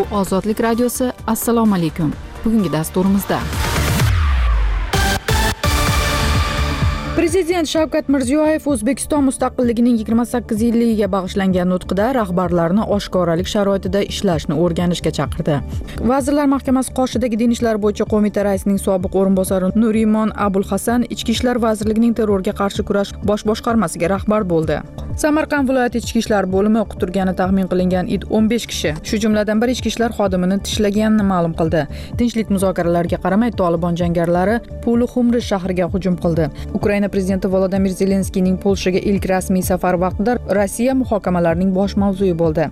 Bu Ozodlik radiosi. Assalomu alaykum. Bugungi dasturimizda Prezident Shavkat Mirziyoyev O'zbekiston mustaqilligining 28 yilligiga bag'ishlangan nutqida rahbarlarni oshkoralik sharoitida ishlashni o'rganishga chaqirdi. Vazirlar Mahkamasi qoshidagi din ishlari bo'yicha qo'mita raisining sobiq o'rinbosari Nurimon Abulhasan Ichki ishlar vazirligining terrorga qarshi kurash bosh boshqarmasiga rahbar bo'ldi. Samarqand viloyati ichki ishlar bo'limi o'qib turgani taxmin qilingan 15 kishi, shu jumladan bir ichki ishlar xodimini tishlaganini ma'lum qildi. Tinchlik muzokaralariga qaramay Tolibon jangarilari Puli-Xumri shahriga hujum qildi. Ukraina prezidenti Volodimir Zelenskiyning Polshaga ilk rasmiy safari vaqtida Rossiya muhokamalarining bosh mavzui bo'ldi.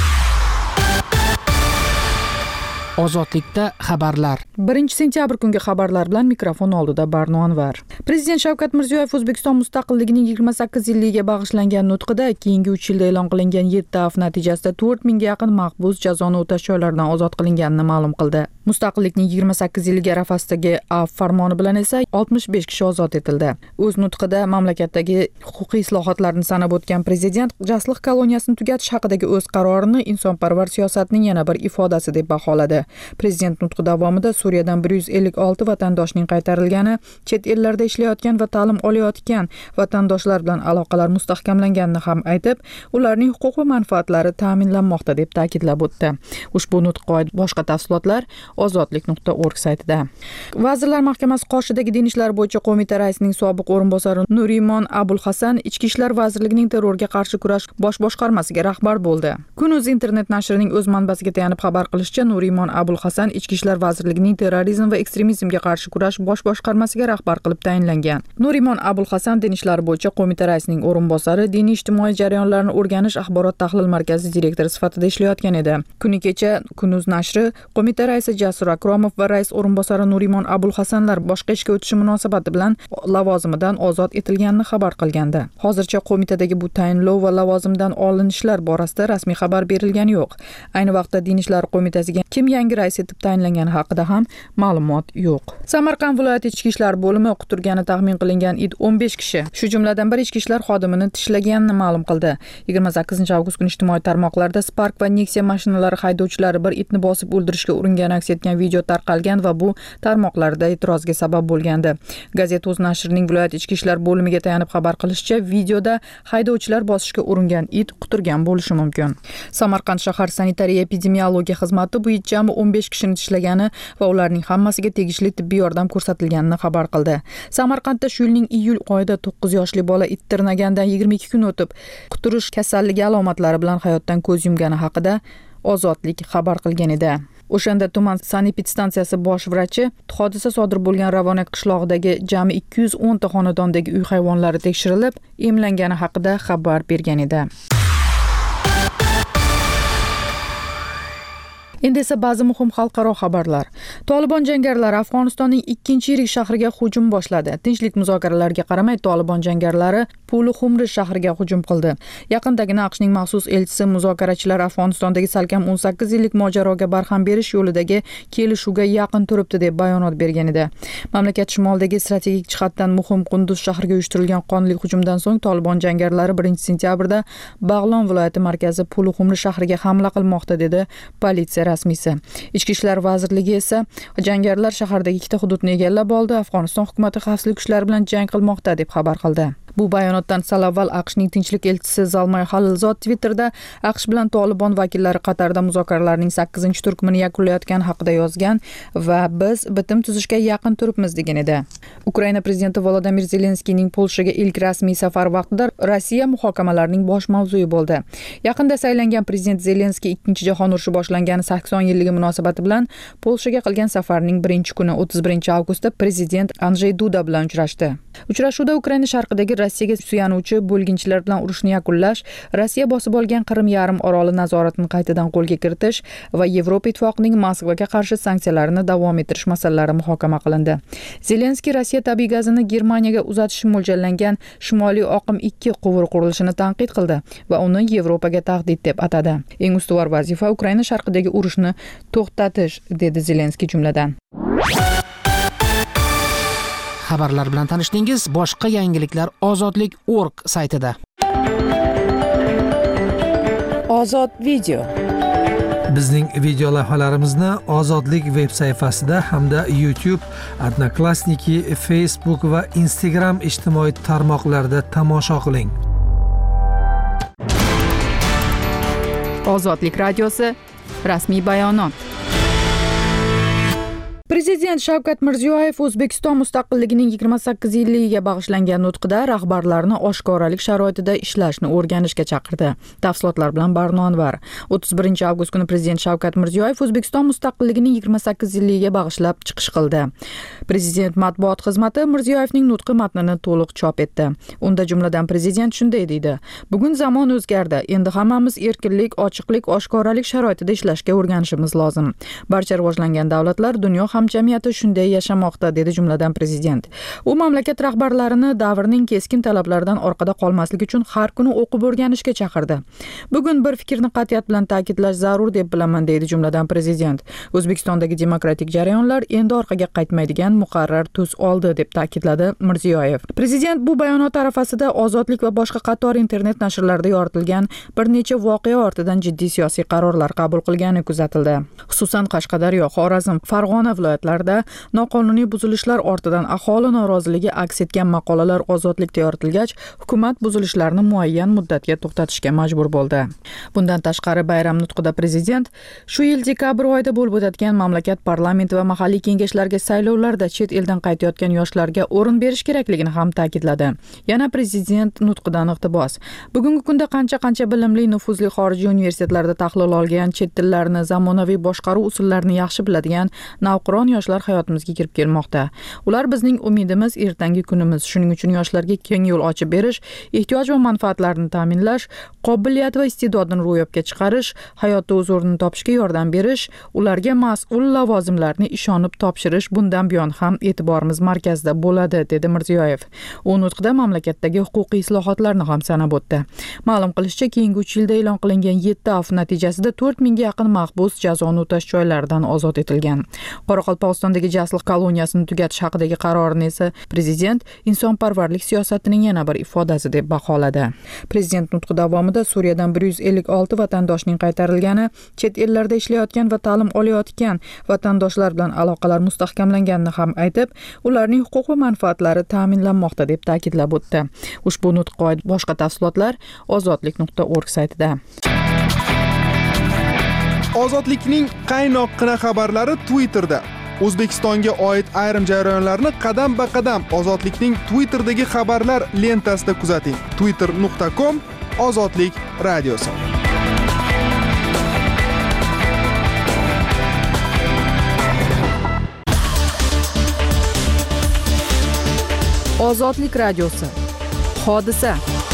Ozodlikda xabarlar. 1-sentyabr kungi xabarlar bilan mikrofon oldida Barno Anvar. Prezident Shavkat Mirziyoyev O'zbekiston mustaqilligining 28 yilligiga bag'ishlangan nutqida keyingi 3 yilda e'lon qilingan 7 afv natijasida 4000 ga yaqin mahbus jazoni o'tash joylaridan ozod qilinganini ma'lum qildi. Mustaqillikning 28 yilligi arafasidagi afv farmoni bilan esa 65 kishi ozod etildi. O'z nutqida mamlakatdagi huquqiy islohotlarni sanab o'tgan prezident jasliq koloniyasini tugatish haqidagi o'z qarorini insonparvar siyosatning yana bir ifodasi deb baholadi. Prezident nutqi davomida Suriyadan 156 vatandoshning qaytarilgani, chet ellarda ishlayotgan va ta'lim olayotgan vatandoshlar bilan aloqalar mustahkamlanganini ham aytib, ularning huquq va manfaatlari ta'minlanmoqda deb ta'kidlab o'tdi. Ushbu nutq boshqa tafsilotlar ozodlik.org saytida. Vazirlar Mahkamasi qoshidagi din ishlari bo'yicha qo'mita raisining sobiq o'rinbosari Nurimon Abulhasan Ichki ishlar vazirligining terrorga qarshi kurash bosh boshqarmasiga rahbar bo'ldi. Kun.uz internet nashrining o'z manbasiga tayanib xabar qilishicha, Nurimon Abulhasan Ichki ishlar vazirligining terrorizm va ekstremizmga qarshi kurash bosh boshqarmasiga rahbar qilib tayinlangan. Nurimon Abulhasan din ishlari bo'yicha qo'mita raisining o'rinbosari, diniy-ijtimoiy jarayonlarni o'rganish axborot tahlil markazi direktori sifatida ishlayotgan edi. Kuni kecha Kun.uz nashri qo'mita raisi Jasur Akromov va rais o'rinbosari Nurimon Abulhasanlar boshqa ishga o'tishi munosabati bilan lavozimidan ozod etilganini xabar qilgandi. Hozircha qo'mitadagi bu tayinlov va lavozimdan olinishlar borasida rasmiy xabar berilgani yo'q. Ayni vaqtda din ishlari qo'mitasiga kim yangi rais etib tayinlangani haqida ham ma'lumot yo'q. Samarqand viloyati ichki ishlar bo'limi o'qib turgani taxmin qilingan 15 kishi, shu jumladan bir ichki ishlar xodimini tishlaganini ma'lum qildi. 28-avgust kuni ijtimoiy tarmoqlarda Spark va Nexia mashinalari haydovchilari bir itni bosib o'ldirishga uringani aks etgan video tarqalgan va bu tarmoqlarda e'tirozga sabab bo'lgandi. Gazeta.uz nashrining viloyat ichki ishlar bo'limiga tayanib xabar qilishicha, videoda haydovchilar bosishga uringan it quturgan bo'lishi mumkin. Samarqand shahar sanitariya epidemiologiya xizmati bu it jami 15 kishini tishlagani va ularning hammasiga tegishli tibbiy yordam ko'rsatilganini xabar qildi. Samarqandda shu yilning iyul oyida 9 yoshli bola it tirnagandan 22 kun o'tib quturish kasalligi alomatlari bilan hayotdan ko'z yumgani haqida Ozodlik xabar qilgan edi. O'shanda tuman sanepidstansiyasi bosh vrachi hodisa sodir bo'lgan Ravona qishlog'idagi jami 210 ta xonadondagi uy hayvonlari tekshirilib, emlangani haqida xabar bergan edi. Endi esa ba'zi muhim xalqaro xabarlar. Tolibon jangarilari Afg'onistonning 2-yirik shahriga hujum boshladi. Tinchlik muzokaralariga qaramay Tolibon jangarilari Puli-Xumri shahriga hujum qildi. Yaqindagina AQShning maxsus elchisi muzokarachilar Afg'onistondagi salkam 18 yillik mojaroga barham berish yo'lidagi kelishuvga yaqin turibdi deb bayonot bergan edi. Mamlakat shimolidagi strategik jihatdan muhim Qunduz shahriga uyushtirilgan qonli hujumdan so'ng Tolibon jangarilari 1-sentyabrda Bag'lon viloyati markazi Puli-Xumri shahriga hamla qilmoqda dedi politsiya rasmiysi. Ichki ishlar vazirligi esa jangarilar shahardagi 2 hududni egallab oldi, Afg'oniston hukumati xavfsizlik kuchlari bilan jang qilmoqda deb xabar qildi. Bu bayonotdan sal avval AQShning tinchlik elchisi Zalmay Xalilzod Twitterda AQSh bilan Tolibon vakillari Qatarda muzokaralarning 8-turkumini yakunlayotgani haqida yozgan va biz bitim tuzishga yaqin turibmiz degan edi. Ukraina prezidenti Volodimir Zelenskiyning Polshaga ilk rasmiy safari vaqtida Rossiya muhokamalarining bosh mavzui bo'ldi. Yaqinda saylangan prezident Zelenskiy 2-jahon urushi boshlangan 80 yilligi munosabati bilan Polshaga qilgan safarining 1-kuni 31-avgustda prezident Andrzej Duda bilan uchrashdi. Uchrashuvda Ukraina sharqidagi Rossiyaga suyanuvchi bo'lginchilar bilan urushni yakunlash, Rossiya bosib olgan Qrim yarim oroli nazoratini qaytadan qo'lga kiritish va Yevropa ittifoqining Moskvaga qarshi sanksiyalarini davom ettirish masalalari muhokama qilindi. Zelenskiy Rossiya tabiiy gazini Germaniyaga uzatish mo'ljallangan Shimoliy oqim 2 quvur qurilishini tanqid qildi va uni Yevropaga tahdid deb atadi. Eng ustuvor vazifa Ukraina sharqidagi urushni to'xtatish, dedi Zelenskiy jumladan. Xabarlar bilan tanishdingiz. Boshqa yangiliklar ozodlik.org saytida. Ozod video. Bizning video lavhalarimizni Ozodlik veb sayfasida hamda YouTube, Odnoklassniki, Facebook va Instagram ijtimoiy tarmoqlarida tomosha qiling. Ozodlik radiosi rasmiy bayonot. Prezident Shavkat Mirziyoyev O'zbekiston mustaqilligining 28 yilligiga bag'ishlangan nutqida rahbarlarni oshkoralik sharoitida ishlashni o'rganishga chaqirdi. Tafsilotlar bilan Barno Anvar. 31 avgust kuni Prezident Shavkat Mirziyoyev O'zbekiston mustaqilligining 28 yilligiga bag'ishlab chiqish qildi. Prezident matbuot xizmati Mirziyoyevning nutqi matnini to'liq chop etdi. Unda jumladan Prezident shunday deydi: "Bugun zamon o'zgardi. Endi hammamiz erkinlik, ochiqlik, oshkoralik sharoitida ishlashga o'rganishimiz lozim. Barcha rivojlangan davlatlar, dunyo hamjamiyati shunday yashamoqda", dedi jumladan Prezident. U mamlakat rahbarlarini davrning keskin talablaridan orqada qolmaslik uchun har kuni o'qib o'rganishga chaqirdi. "Bugun bir fikrni qat'iyat bilan ta'kidlash zarur deb bilaman", dedi jumladan Prezident. O'zbekistondagi demokratik jarayonlar endi orqaga qaytmaydigan muqarrar tus oldi, deb ta'kidladi Mirziyoyev. Prezident bu bayonot arafasida Ozodlik va boshqa qator internet nashrlarida yoritilgan bir necha voqea ortidan jiddiy siyosiy qarorlar qabul qilgani kuzatildi. Xususan Qashqadaryo, Xorazm, Farg'ona viloyatlarida noqonuniy buzilishlar ortidan aholi noroziligi aks etgan maqolalar ozodlikda yoritilgach, hukumat buzilishlarni muayyan muddatga to'xtatishga majbur bo'ldi. Bundan tashqari bayram nutqida Prezident shu yil dekabr oyida bo'lib o'tadigan mamlakat parlamenti va mahalliy kengashlarga saylovlarda chet eldan qaytayotgan yoshlarga o'rin berish kerakligini ham ta'kidladi. Yana Prezident nutqidan iqtibos: "Bugungi kunda qancha bilimli, nufuzli xorijiy universitetlarda tahlil olgan, chet tillarini, zamonaviy boshqaruv usullarini yaxshi biladigan navqiron yoshlar hayotimizga kirib kelmoqda. Ular bizning umidimiz, ertangi kunimiz. Shuning uchun yoshlarga keng yo'l ochib berish, ehtiyoj va manfaatlarini ta'minlash, qobiliyat va iste'dodini ro'yobga chiqarish, hayotda o'z o'rnini topishga yordam berish, ularga mas'ul lavozimlarni ishonib topshirish bundan buyon ham e'tiborimiz markazida bo'ladi", dedi Mirziyoyev. U nutqida mamlakatdagi huquqiy islohotlarni ham sanab o'tdi. Ma'lum qilishicha, keyingi 3 yilda e'lon qilingan 7 afv natijasida 4000 ga yaqin mahbus jazoni o'tash joylaridan ozod etilgan. Qoraqalpog'istondagi jasliq koloniyasini tugatish haqidagi qarorni esa Prezident insonparvarlik siyosatining yana bir ifodasi deb baholadi. Prezident nutqi davomida Suriyadan 156 vatandoshning qaytarilgani, chet ellarda ishlayotgan va ta'lim olayotgan vatandoshlar bilan aloqalar mustahkamlanganini ham aytib, ularning huquq va manfaatlari ta'minlanmoqda deb ta'kidlab o'tdi. Ushbu nutqqa oid boshqa tafsilotlar ozodlik.org saytida. Ozodlikning qaynoqqina xabarlari Twitterda. O'zbekistonga oid ayrim jarayonlarni qadam-ba-qadam Ozodlikning Twitterdagi xabarlar lentasida kuzating. twitter.com Ozodlik radiosi. Ozodlik radiosi. Hodisa.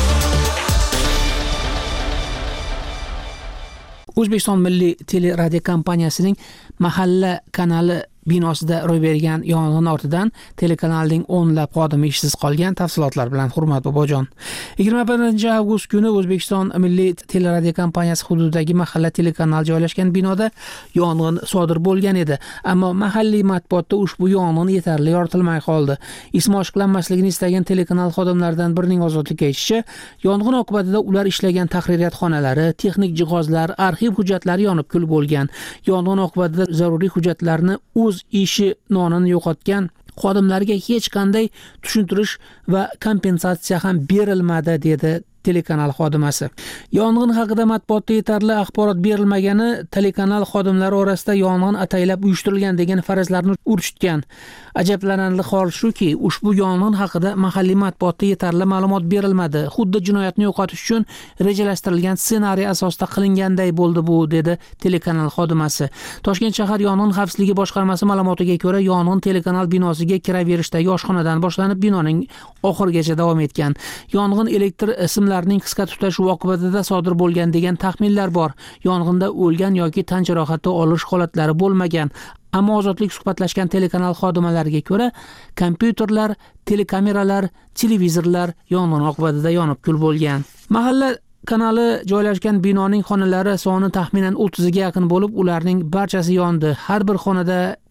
O'zbekiston Milliy teleradiokompaniyasining Mahalla kanali binosida ro'y bergan yong'in ortidan telekanalning o'nlab xodimi ishsiz qolgan. Tafsilotlar bilan Hurmat Bobojon. 21 avgust kuni O'zbekiston Milliy teleradiokompaniyasi hududidagi Mahalla telekanali joylashgan binoda yong'in sodir bo'lgan edi. Ammo mahalliy matbuotda ushbu yong'in yetarli yoritilmay qoldi. Ismi oshkorlanmasligini istagan telekanal xodimlaridan birining ozodlikka aytishicha, yong'in oqibatida ular ishlagan tahririyat xonalari, texnik jihozlar, arxiv hujjatlari yonib kul bo'lgan. Yong'in oqibatida zaruriy hujjatlarni o'z ishi nonini yo'qotgan xodimlarga hech qanday tushuntirish va kompensatsiya ham berilmadi, dedi telekanal xodimasi. Yong'in haqida matbuotda yetarli axborot berilmagani telekanal xodimlari orasida yong'in ataylab uyushtirilgan degan farazlarni urchitgan. Ajablanarli hol shuki, ushbu yong'in haqida mahalliy matbuotda yetarli ma'lumot berilmadi. Xuddi jinoyatni yo'qotish uchun rejalashtirilgan ssenariy asosida qilinganday bo'ldi bu, dedi telekanal xodimasi. Toshkent shahar yong'in xavfsizligi boshqarmasi ma'lumotiga ko'ra, yong'in telekanal binosiga kiraverishdagi oshxonadan boshlanib binoning oxirigacha davom etgan. Yong'in elektr simlarining qisqa tutashuvi oqibatida sodir bo'lgan degan taxminlar bor. Yong'inda o'lgan yoki tan jarohati olish holatlari bo'lmagan. Ammo Ozodlik suhbatlashgan telekanal xodimalariga ko'ra, kompyuterlar, telekameralar, televizorlar yong'in oqibatida yonib kul bo'lgan. Mahalla kanali joylashgan binoning xonalari soni taxminan 30 ga yaqin bo'lib, ularning barchasi yondi. Har bir xonada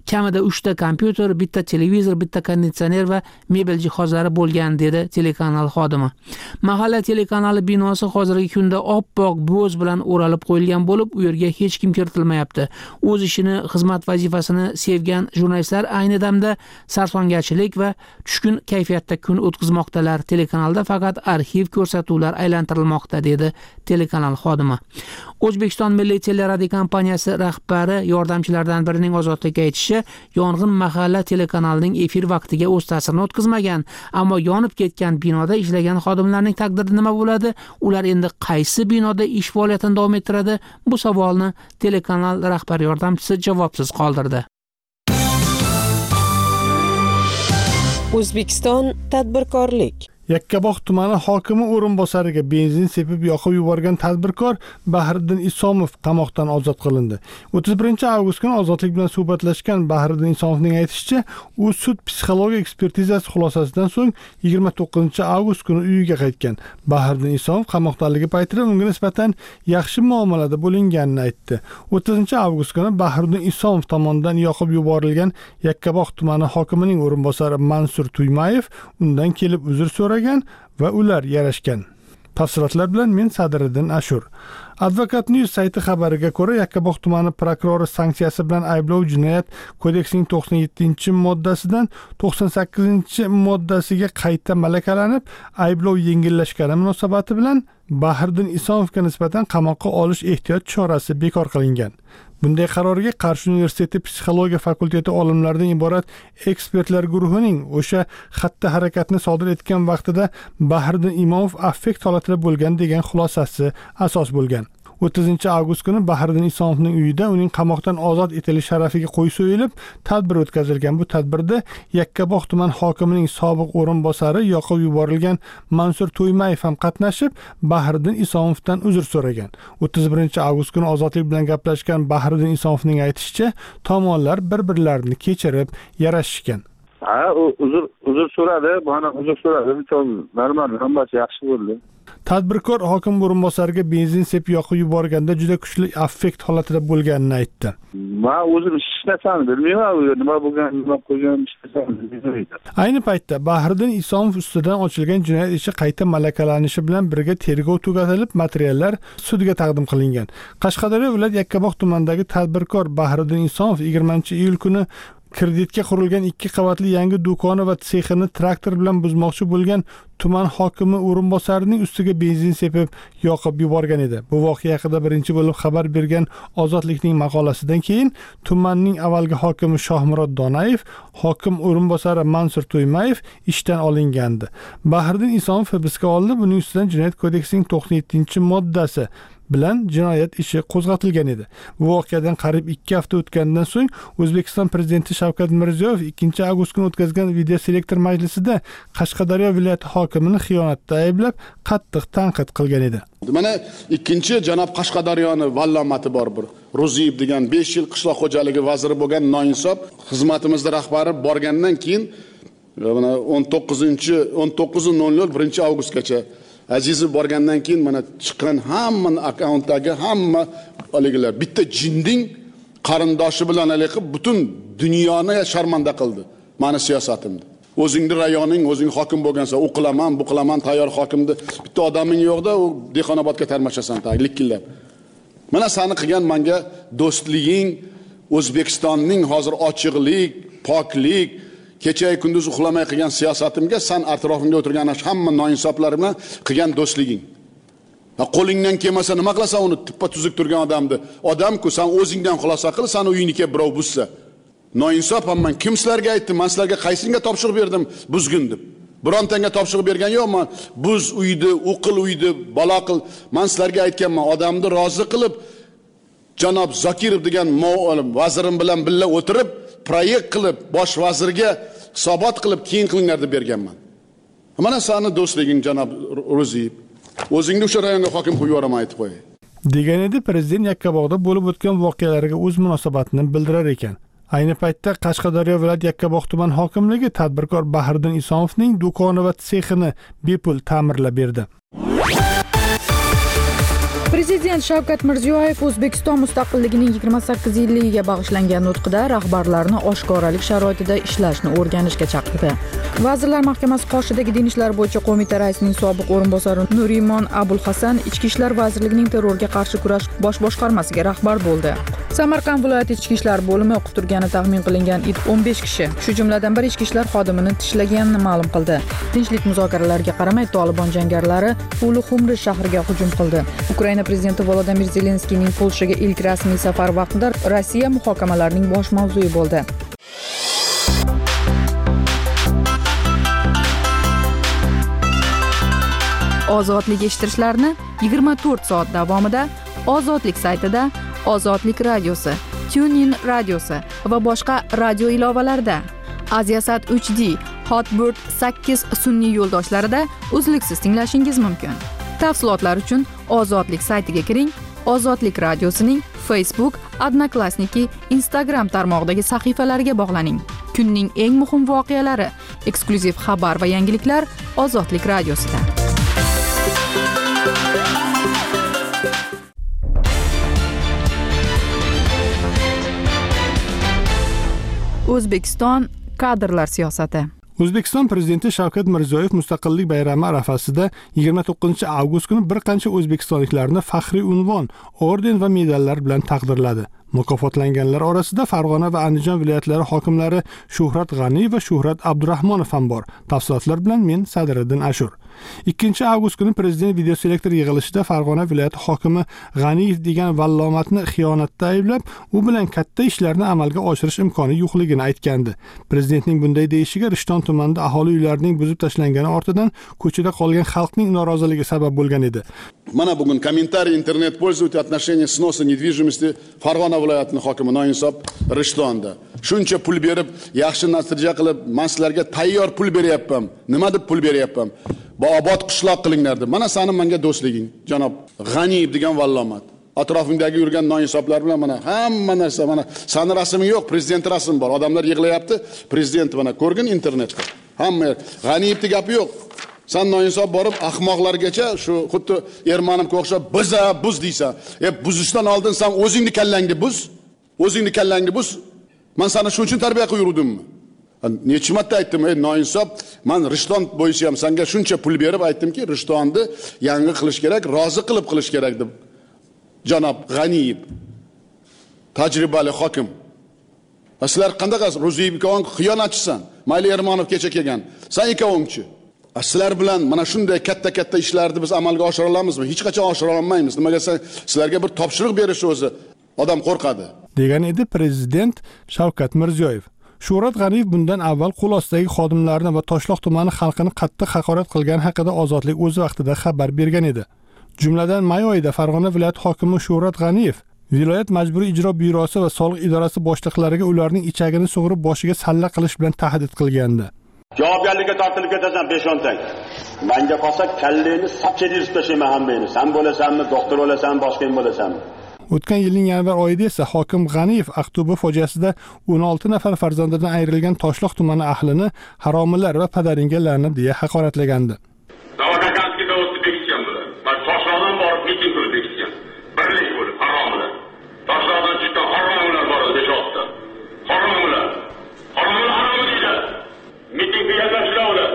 kamida 3 ta kompyuter, bitta televizor, bitta konditsioner va mebel jihozlari bo'lgan, dedi telekanal xodimi. Mahalla telekanali binosi hozirgi kunda oppoq bo'z bilan o'ralib qo'yilgan bo'lib, u yerga hech kim kiritilmayapti. O'z ishini, xizmat vazifasini sevgan jurnalistlar ayni damda sarsongarchilik va tushkun kayfiyatda kun o'tkazmoqdalar. Telekanalda faqat arxiv ko'rsatuvlar aylantirilmoqda, dedi telekanal xodimi. O'zbekiston Milliy teleradiokompaniyasi rahbari yordamchilaridan birining Ozodlikka aytishicha, yong'in mahalla telekanalining efir vaqtiga o'z ta'sirini o'tkazmagan, ammo yonib ketgan binoda ishlagan xodimlarning taqdiri nima bo'ladi? Ular endi qaysi binoda ish faoliyatini davom ettiradi? Bu savolni telekanal rahbar yordamchisi javobsiz qoldirdi. O'zbekiston tadbirkorlik. Yakkabog' tumani hokimi o'rinbosariga benzin sepib yoqib yuborgan tadbirkor Bahriddin Isomov qamoqdan ozod qilindi. 31-avgust kuni ozodlik bilan suhbatlashgan Bahriddin Isomovning aytishicha, u sud psixologiya ekspertizasi xulosasidan so'ng 29-avgust kuni uyiga qaytgan. Bahriddin Isomov qamoqdaligi paytida unga nisbatan yaxshi muomalada bo'linganini aytdi. 30-avgust kuni Bahriddin Isomov tomonidan yoqib yuborilgan Yakkabog' tumani hokimining o'rinbosari Mansur Tuymayev undan kelib uzr so'ragan va ular yarashgan. Tafsilotlar bilan men Sadriddin Ashur. Advokat News sayti xabariga ko'ra, Yakkabog' tumani prokurori sanksiyasi bilan ayblov jinoyat kodeksining 97-moddasidan 98-moddasiga qayta malakalanib, ayblov yengillashgani munosabati bilan Bahriddin Isomovga nisbatan qamoqqa olish ehtiyot chorasi bekor qilingan. Bunday qarorga Qarshi universiteti psixologiya fakulteti olimlaridan iborat ekspertlar guruhining o'sha xatti harakatni sodir etgan vaqtida Bahriddin Imomov affekt holatida bo'lgan degan xulosasi asos bo'lgan. 30-avgust kuni Bahriddin Isomovning uyida uning qamoqdan ozod etilish sharafiga qo'y so'yilib, tadbir o'tkazilgan. Bu tadbirda Yakkabog' tuman hokimining sobiq o'rinbosari yoqib yuborilgan Mansur Tuymayev ham qatnashib, Bahriddin Isomovdan uzr so'ragan. 31-avgust kuni ozodlik bilan gaplashgan Bahriddin Isomovning aytishicha, tomonlar bir-birlarini kechirib, yarashishgan. Uzr so'radi, bana uzr so'radi. Normal, hammasi yaxshi bo'ldi. Tadbirkor hokim o'rinbosariga benzin sepib yoqib yuborganda juda kuchli affekt holatida bo'lganini aytdi. Men o'zim hech narsani bilmayman, nima bo'lgan, nima qo'ygan hech narsani bilmayman. Ayni paytda Bahriddin Isomov ustidan ochilgan jinoyat ishi qayta malakalanishi bilan birga tergov tugatilib, materiallar sudga taqdim qilingan. Qashqadaryo viloyat Yakkabog' tumanidagi tadbirkor Bahriddin Isomov 20-iyul kuni kreditga qurilgan 2 qavatli yangi do'koni va sexini traktor bilan buzmoqchi bo'lgan tuman hokimi o'rinbosarining ustiga benzin sepib yoqib yuborgan edi. Bu voqea haqida birinchi bo'lib xabar bergan Ozodlikning maqolasidan keyin tumanning avvalgi hokimi Shohmurod Donayev, hokim o'rinbosari Mansur Tuymayev ishdan olingandi. Bahriddin Isomov hibsga olindi. Buning ustidan jinoyat kodeksining 97-moddasi bilan jinoyat ishi qo'zg'atilgan edi. Bu voqeadan qariyb 2 hafta o'tgandan so'ng O'zbekiston prezidenti Shavkat Mirziyoyev 2-avgust kuni o'tkazgan video selektor majlisida Qashqadaryo viloyati hokimini xiyonatda ayblab, qattiq tanqid qilgan edi. Mana ikkinchi janob Qashqadaryoni vallomati bor bir Ro'ziyev degan 5 yil qishloq xo'jaligi vaziri bo'lgan noinsof xizmatimizda rahbari borgandan keyin mana 19:00 1-avgustgacha Azizi borgandan keyin mana chiqqan hamma akkauntdagi hamma oligilar bitta jinding qarindoshi bilan aloqa butun dunyoni sharmanda qildi. Meni siyosatimda. O'zingni rayoning, o'zing hokim bo'lgansa, u qilaman, bu qilaman, tayyor hokimni bitta odaming yo'qda, u Dehqonobodga tarmashasan, likillab. Mana seni qilgan menga do'stliging, O'zbekistonning hozir ochiqlik, poklik, kecha kunduz uxlamay qilgan siyosatimga san atrofimda o'tirgan hamma noinsoflar bilan qilgan do'stliging. Qo'lingdan kelmasa nima qilasan uni tippa tuzuk turgan odamni? Odam-ku sen o'zingdan xulosa qil, sen uyingga birov buzsa. Noinsof hamman kim sizlarga aytdim? Men sizlarga qaysinga topshiriq berdim buzgin deb. Birontanga topshiriq bergan yo'qman. Buz uyni, o'qil uyni, bola qil. Men sizlarga aytganman, odamni rozi qilib janob Zokirov degan vazirim bilan birga o'tirib, proyekt qilib bosh vazirga hisobot qilib keyin qilinglar deb berganman. Mana seni do'stliging janob Ro'ziyev. O'zingni o'sha rayonga hokim qo'yib yuboraman aytib qo'y. Degan edi prezident Yakkabog'da bo'lib o'tgan voqealarga o'z munosabatini bildirar ekan. Ayni paytda Qashqadaryo viloyat Yakkabog' tuman hokimligi tadbirkor Bahriddin Isomovning do'koni va sexini bepul ta'mirlab berdi. Prezident Shavkat Mirziyoyev O'zbekiston mustaqilligining 28-yilligiga bag'ishlangan nutqida rahbarlarni oshkoralik sharoitida ishlashni o'rganishga chaqirdi. Vazirlar Mahkamasi qoshidagi din ishlari bo'yicha qo'mita raisining sobiq o'rinbosari Nurimon Abulhasan Ichki ishlar vazirligining terrorga qarshi kurash bosh boshqarmasiga rahbar bo'ldi. Samarqand viloyati ichki ishlar bo'limi o'qib turgani taxmin qilingan 15 kishi, shu jumladan bir ichki ishlar xodimini tishlaganini ma'lum qildi. Tinchlik muzokaralariga qaramay Tolibon jangarilari Uluxumri shahriga hujum qildi. Ukraina prezidenti Volodimir Zelenskiyning Polshaga ilk rasmiy safar vaqtida Rossiya muhokamalarining bosh mavzui bo'ldi. Ozodlik eshittirishlarni 24 soat davomida Ozodlik saytida, Ozodlik radiosi, TuneIn radiosi va boshqa radio ilovalarida, Aziasat 3D, Hotbird 8 sun'iy yo'ldoshlarida uzluksiz tinglashingiz mumkin. Tafsilotlar uchun Ozodlik saytiga kiring. Ozodlik radiosining Facebook, Odnoklassniki, Instagram tarmog'idagi sahifalariga bog'laning. Kunning eng muhim voqealari, eksklyuziv xabar va yangiliklar Ozodlik radiosida. O'zbekiston kadrlar siyosati. O'zbekiston prezidenti Shavkat Mirziyoyev Mustaqillik bayrami arafasida 29-avgust kuni bir qancha o'zbekistonliklarni faxriy unvon, orden va medallar bilan taqdirladi. Mukofotlanganlar orasida Farg'ona va Andijon viloyatlari hokimlari Shuhrat G'aniyev va Shuhrat Abdurahmonov ham bor. Tafsilotlar bilan men Sadiriddin Ashur. 2-avgust kuni prezident videoselektor yig'ilishida Farg'ona viloyati hokimi G'aniyev degan vallomatni xiyonatda ayblab, u bilan katta ishlarni amalga oshirish imkoni yo'qligini aytgandi. Prezidentning bunday deyishiga Rishton tumanida aholi uylarining buzib tashlangani ortidan ko'chada qolgan xalqning noroziligi sabab bo'lgan edi. Mana bugun kommentariy internet пользователей отношения сноса недвижимости Farg'ona viloyatining hokimi Noinsob Rishtonda. Shuncha pul berib, yaxshi natija qilib, men sizlarga tayyor pul beryapman. Nima deb pul beryapman? Obod qishloq qilinglar deb. Mana seni menga do'stliging, janob G'aniyev degan vallomat. Atrofingdagi yurgan noinsoblar bilan mana hamma narsa, mana sani rasming yo'q, prezident rasmi bor. Odamlar yig'layapti, prezident mana ko'rgin internetda. Hamma G'aniyevning gapi yo'q. Sen noinsob borib ahmoqlargacha shu xuddi Ermanovga o'xshab buz deysan. Buzishdan oldin sen o'zingni kallangni buz. O'zingni kallangni buz. Men seni shu uchun tarbiya qilib yurdimmi? Necha marta aytdim, noinsob, men Rishton bo'yicha ham senga shuncha pul berib aytdimki, Rishtonni yangi qilish kerak, rozi qilib qilish kerak deb. Janob G'aniyev, tajribali hokim. Sizlar qanday qilasiz? Ro'ziyevga xiyonatchisan. Mayli Ermanov kecha kelgan. Sen ikkovingchi. Sizlar bilan mana shunday katta ishlarni biz amalga oshira olamizmi? Hech qachon oshira olmaymiz. Nimaga sizlarga bir topshiriq berish o'zi odam qo'rqadi. degan edi prezident Shavkat Mirziyoyev. Shuhrat G'aniyev bundan avval qo'l ostidagi xodimlarni va Toshloq tumani xalqini qattiq haqorat qilgan haqida Ozodlik o'z vaqtida xabar bergan edi. Jumladan may oyida Farg'ona viloyati hokimi Shuhrat G'aniyev viloyat majburiy ijro byurosi va soliq idorasi boshliqlariga ularning ichagini sug'urib boshiga salla qilish bilan tahdid qilgandi. Javobgarlikka tortilib ketasan 5-10 tang. Menga qolsa kalleni sapchirib tashlayman hammani. Sen bo'lasanmi, doktor bo'lasanmi, boshqa kim bo'lasanmi? O'tgan yilning yanvar oyida esa hokim G'aniyev Aqto'be fojiasida 16 nafar farzandidan ayrilgan Toshloq tumani ahlini haromilar va padaringga la'nat deya haqoratlagandi. Davodaganskida o'tib bekitgan bular. Toshloqdan borib miting qilib bekitgan. Birlik bo'lib haromilar. Toshloqdan chiqqan haromilar bor edi 5-6 ta. Haromilar. Haromilar harom deydi. Miting qilganlar ular.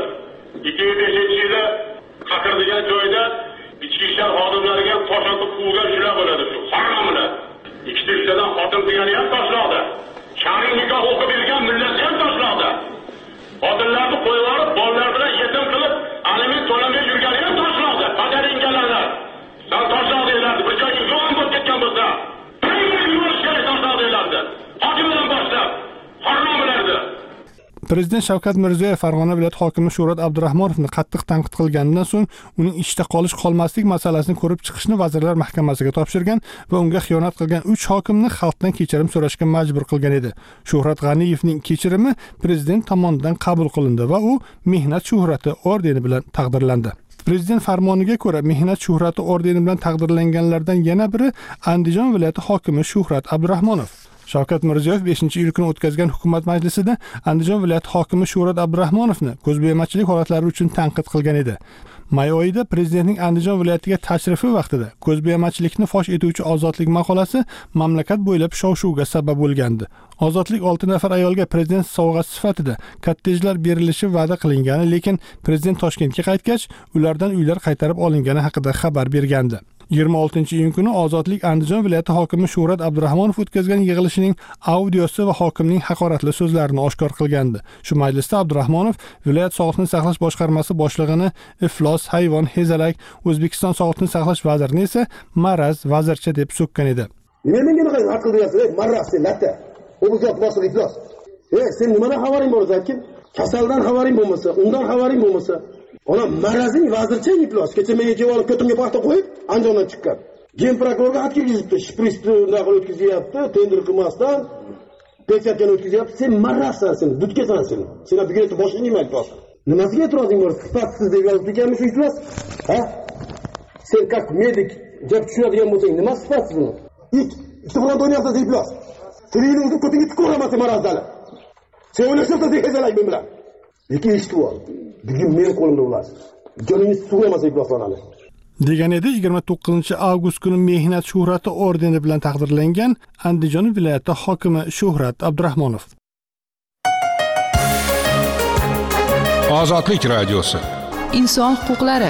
2005-yilda qaqirdigan joyda ichki ishlar xodimlariga toshlatib quvgan shular bo'ladi shu. Haromilar. Ikkitadan xotin qilgani ham Toshloqda. Shar'iy nikoh o'qib yurgan millat ham Toshloqda. Xotinlarni qo'yib olib, bolalar bilan yetim qilib, aliment to'lamay yurgani ham Toshloqda. Qadaringgalar. Sen Toshloqda elardi, bir joyga yo'q bo'lib ketgan bo'lsa, qayerga yurish kerak Toshloqda elardi. Hokimdan boshlab haromilardi. Prezident Shavkat Mirziyoyev Farg'ona viloyati hokimi Shuhrat Abdurahmonovni qattiq tanqid qilganidan so'ng uning ishda qolish-qolmaslik masalasini ko'rib chiqishni Vazirlar Mahkamasiga topshirgan va unga xiyonat qilgan 3 hokimni xalqdan kechirim so'rashga majbur qilgan edi. Shuhrat G'aniyevning kechirimi prezident tomonidan qabul qilindi va u Mehnat shuhrati ordeni bilan taqdirlandi. Prezident farmoniga ko'ra Mehnat shuhrati ordeni bilan taqdirlanganlardan yana biri Andijon viloyati hokimi Shuhrat Abdurahmonov. Shavkat Mirziyoyev 5-iyul kuni o'tkazgan hukumat majlisida Andijon viloyati hokimi Shuhrat Abdurahmonovni ko'zbo'yamachilik holatlari uchun tanqid qilgan edi. May oyida prezidentning Andijon viloyatiga tashrifi vaqtida ko'zbo'yamachilikni fosh etuvchi Ozodlik maqolasi mamlakat bo'ylab shov-shuvga sabab bo'lgandi. Ozodlik 6 nafar ayolga prezident sovg'asi sifatida kottejlar berilishi va'da qilingani, lekin prezident Toshkentga qaytgach, ulardan uylar qaytarib olingani haqida xabar bergandi. 26-iyun kuni Ozodlik Andijon viloyati hokimi Shuhrat Abdurahmonov o'tkazgan yig'ilishining audiosi va hokimning haqoratli so'zlarini oshkor qilgandi. Shu majlisda Abdurahmonov viloyat sog'liqni saqlash boshqarmasi boshlig'ini iflos, hayvon, hezalak, O'zbekiston sog'liqni saqlash vazirini esa maraz, vazircha deb so'kkan edi. Menga nima aql berasiz? Maraz sen latta. U zot boshliq iflos. Sen nimadan xabaring bor o'zing? Kasaldan xabaring bo'lmasa, undan xabaring bo'lmasa, ona marazing vazircha iflos. Kecha menga kelib olib ko'timga paxta qo'yib, Andijondan chiqqan. Gen prokurorga xat kirgizibdi, shpristni undan qilib o'tkazyapti, tender qilmasdan pechkatkani o'tkazyapti. Sen marazsan, sen dudkasan sen. Sen buguncha boshqa nima iflos? Nimasiga e'tirozing bor? Sifatsiz deb yozib ekanmi shu iflos? Ha? Sen как medik gap tushunadigan bo'lsang, nima sifatsiz buni? İşte buradan oynayapsınız iflas. Senin uzun kötünü tıkıramazsın marazdalı. Sen oynayapsınız hezalay ben bilen. İki işti var. Bugün benim kolumda ular. Canını suğuramazsın iflaslanalı. degan edi 29-avgust kuni mehnat shuhrati ordeni bilan taqdirlangan Andijon viloyati hokimi Shuhrat Abdurahmonov. Ozodlik radiosi. Inson huquqlari.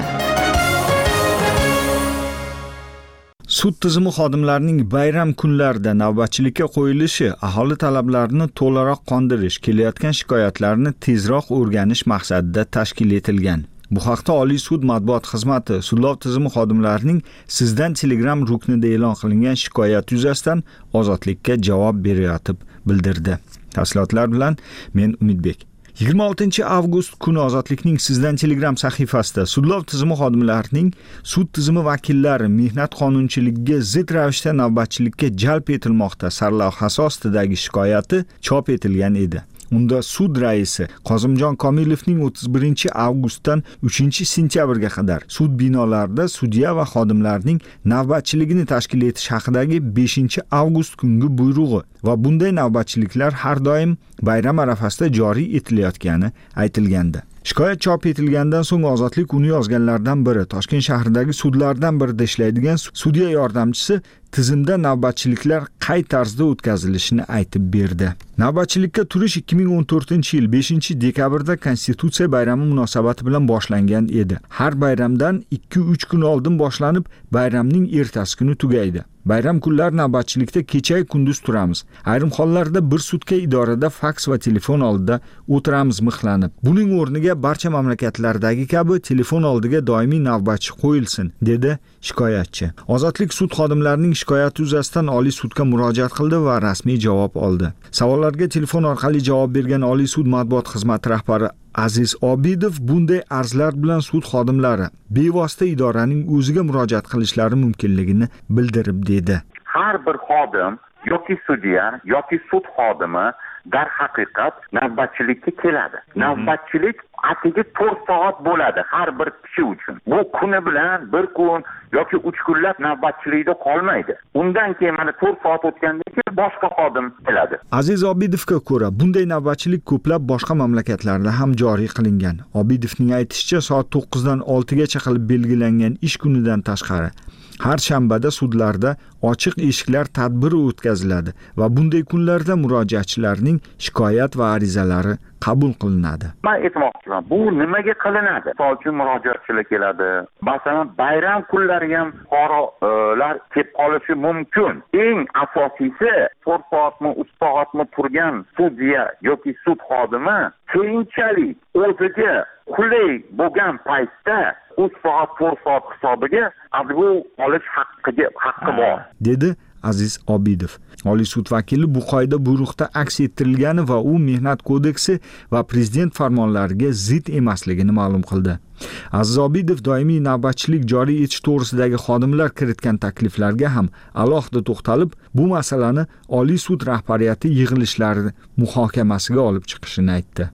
Sud tizimi xodimlarining bayram kunlarida navbatchilikka qo'yilishi aholi talablarini to'laroq qondirish, kelayotgan shikoyatlarni tezroq o'rganish maqsadida tashkil etilgan. Bu haqda Oliy sud matbuot xizmati sudlov tizimi xodimlarining sizdan Telegram ruknida e'lon qilingan shikoyat yuzasidan Ozodlikka javob berayotib bildirdi. Tafsilotlar bilan men Umidbek. 26-avgust kuni Ozodlikning sizdan Telegram sahifasida sudlov tizimi xodimlarining sud tizimi vakillari mehnat qonunchiligiga zid ravishda navbatchilikka jalb etilmoqda sarlavhasi ostidagi shikoyati chop etilgan edi. Unda sud raisi Qozimjon Komilovning 31-avgustdan 3-sentyabrga qadar sud binolarida sudya va xodimlarning navbatchiligini tashkil etish haqidagi 5-avgust kungi buyrug'i va bunday navbatchiliklar har doim bayram arafasida joriy etilayotgani aytilgandi. Shikoyat chop etilgandan so'ng Ozodlik uni yozganlardan biri Toshkent shahridagi sudlardan birida ishlaydigan sudya yordamchisi tizimda navbatchiliklar qay tarzda o'tkazilishini aytib berdi. Navbatchilikka turish 2014-yil 5-dekabrda Konstitutsiya bayrami munosabati bilan boshlangan edi. Har bayramdan 2-3 kun oldin boshlanib, bayramning ertasi kuni tugaydi. Bayram kunlar navbatchilikda kecha kunduz turamiz. Ayrim hollarda bir sutka idorada faks va telefon oldida o'tiramiz mixlanib. Buning o'rniga barcha mamlakatlardagi kabi telefon oldiga doimiy navbatchi qo'yilsin, dedi shikoyatchi. Ozodlik sud xodimlarining shikoyati yuzasidan Oliy sudga murojaat qildi va rasmiy javob oldi. Savollarga telefon orqali javob bergan Oliy sud matbuot xizmati rahbari Aziz Obidov bunday arzlar bilan sud xodimlari bevosita idoraning o'ziga murojaat qilishlari mumkinligini bildirib dedi. Har bir xodim yoki sudya yoki sud xodimi dar haqiqat navbatchilikka keladi. Navbatchilik atigi 4 soat bo'ladi har bir kishi uchun. Bu kuni bilan bir kun yoki 3 kunlab navbatchilikda qolmaydi. Undan keyin mana 4 soat o'tgandan keyin boshqa xodim keladi. Aziz Obidovga ko'ra, bunday navbatchilik ko'plab boshqa mamlakatlarda ham joriy qilingan. Obidovning aytishicha, soat 9 dan 6 gacha qilib belgilangan ish kunidan tashqari har shanbada sudlarda ochiq eshiklar tadbiri o'tkaziladi va bunday kunlarda murojaatchilarning shikoyat va arizalari qabul qilinadi. Men aytmoqchiman, bu nimaga qilinadi? Misol uchun murojaatchilar keladi. Masalan, bayram kunlari ham fuqarolar kelib qolishi mumkin. Eng asosiysi 4 soatmi, 3 soatmi turgan sudya yoki sud xodimi keyinchalik o'ziga qulay bo'lgan paytda 3 soat, 4 soat hisobiga abu olish haqqi bor, dedi Aziz Obidov. Oliy sud vakili bu qoida buyruqda aks ettirilgani va u mehnat kodeksi va prezident farmonlariga zid emasligini ma'lum qildi. Aziz Obidov doimiy navbatchilik joriy etish to'g'risidagi xodimlar kiritgan takliflarga ham alohida to'xtalib, bu masalani Oliy sud rahbariyati yig'ilishlari muhokamasiga olib chiqishini aytdi.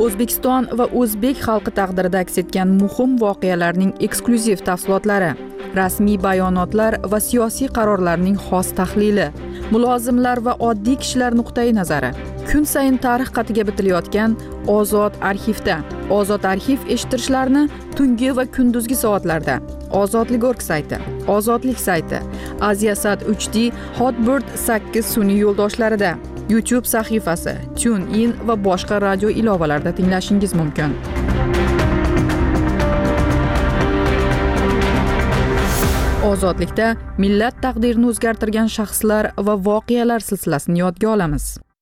O'zbekiston va o'zbek xalqi taqdirida aks etgan muhim voqealarning eksklyuziv tafsilotlari. rasmiy bayonotlar va siyosiy qarorlarning xos tahlili, mulozimlar va oddiy kishilar nuqtai nazari. Kun sayin tarix qatiga bitilayotgan Ozod arxivda. Ozod arxiv eshittirishlarni tungi va kunduzgi soatlarda. Ozodlik.org sayti, Ozodlik sayti, Aziasat 3D, Hotbird 8 sun'iy yo'ldoshlarida, YouTube sahifasi, TuneIn va boshqa radio ilovalarida tinglashingiz mumkin. Ozodlikda millat taqdirini o'zgartirgan shaxslar va voqealar silsilasini yodga olamiz.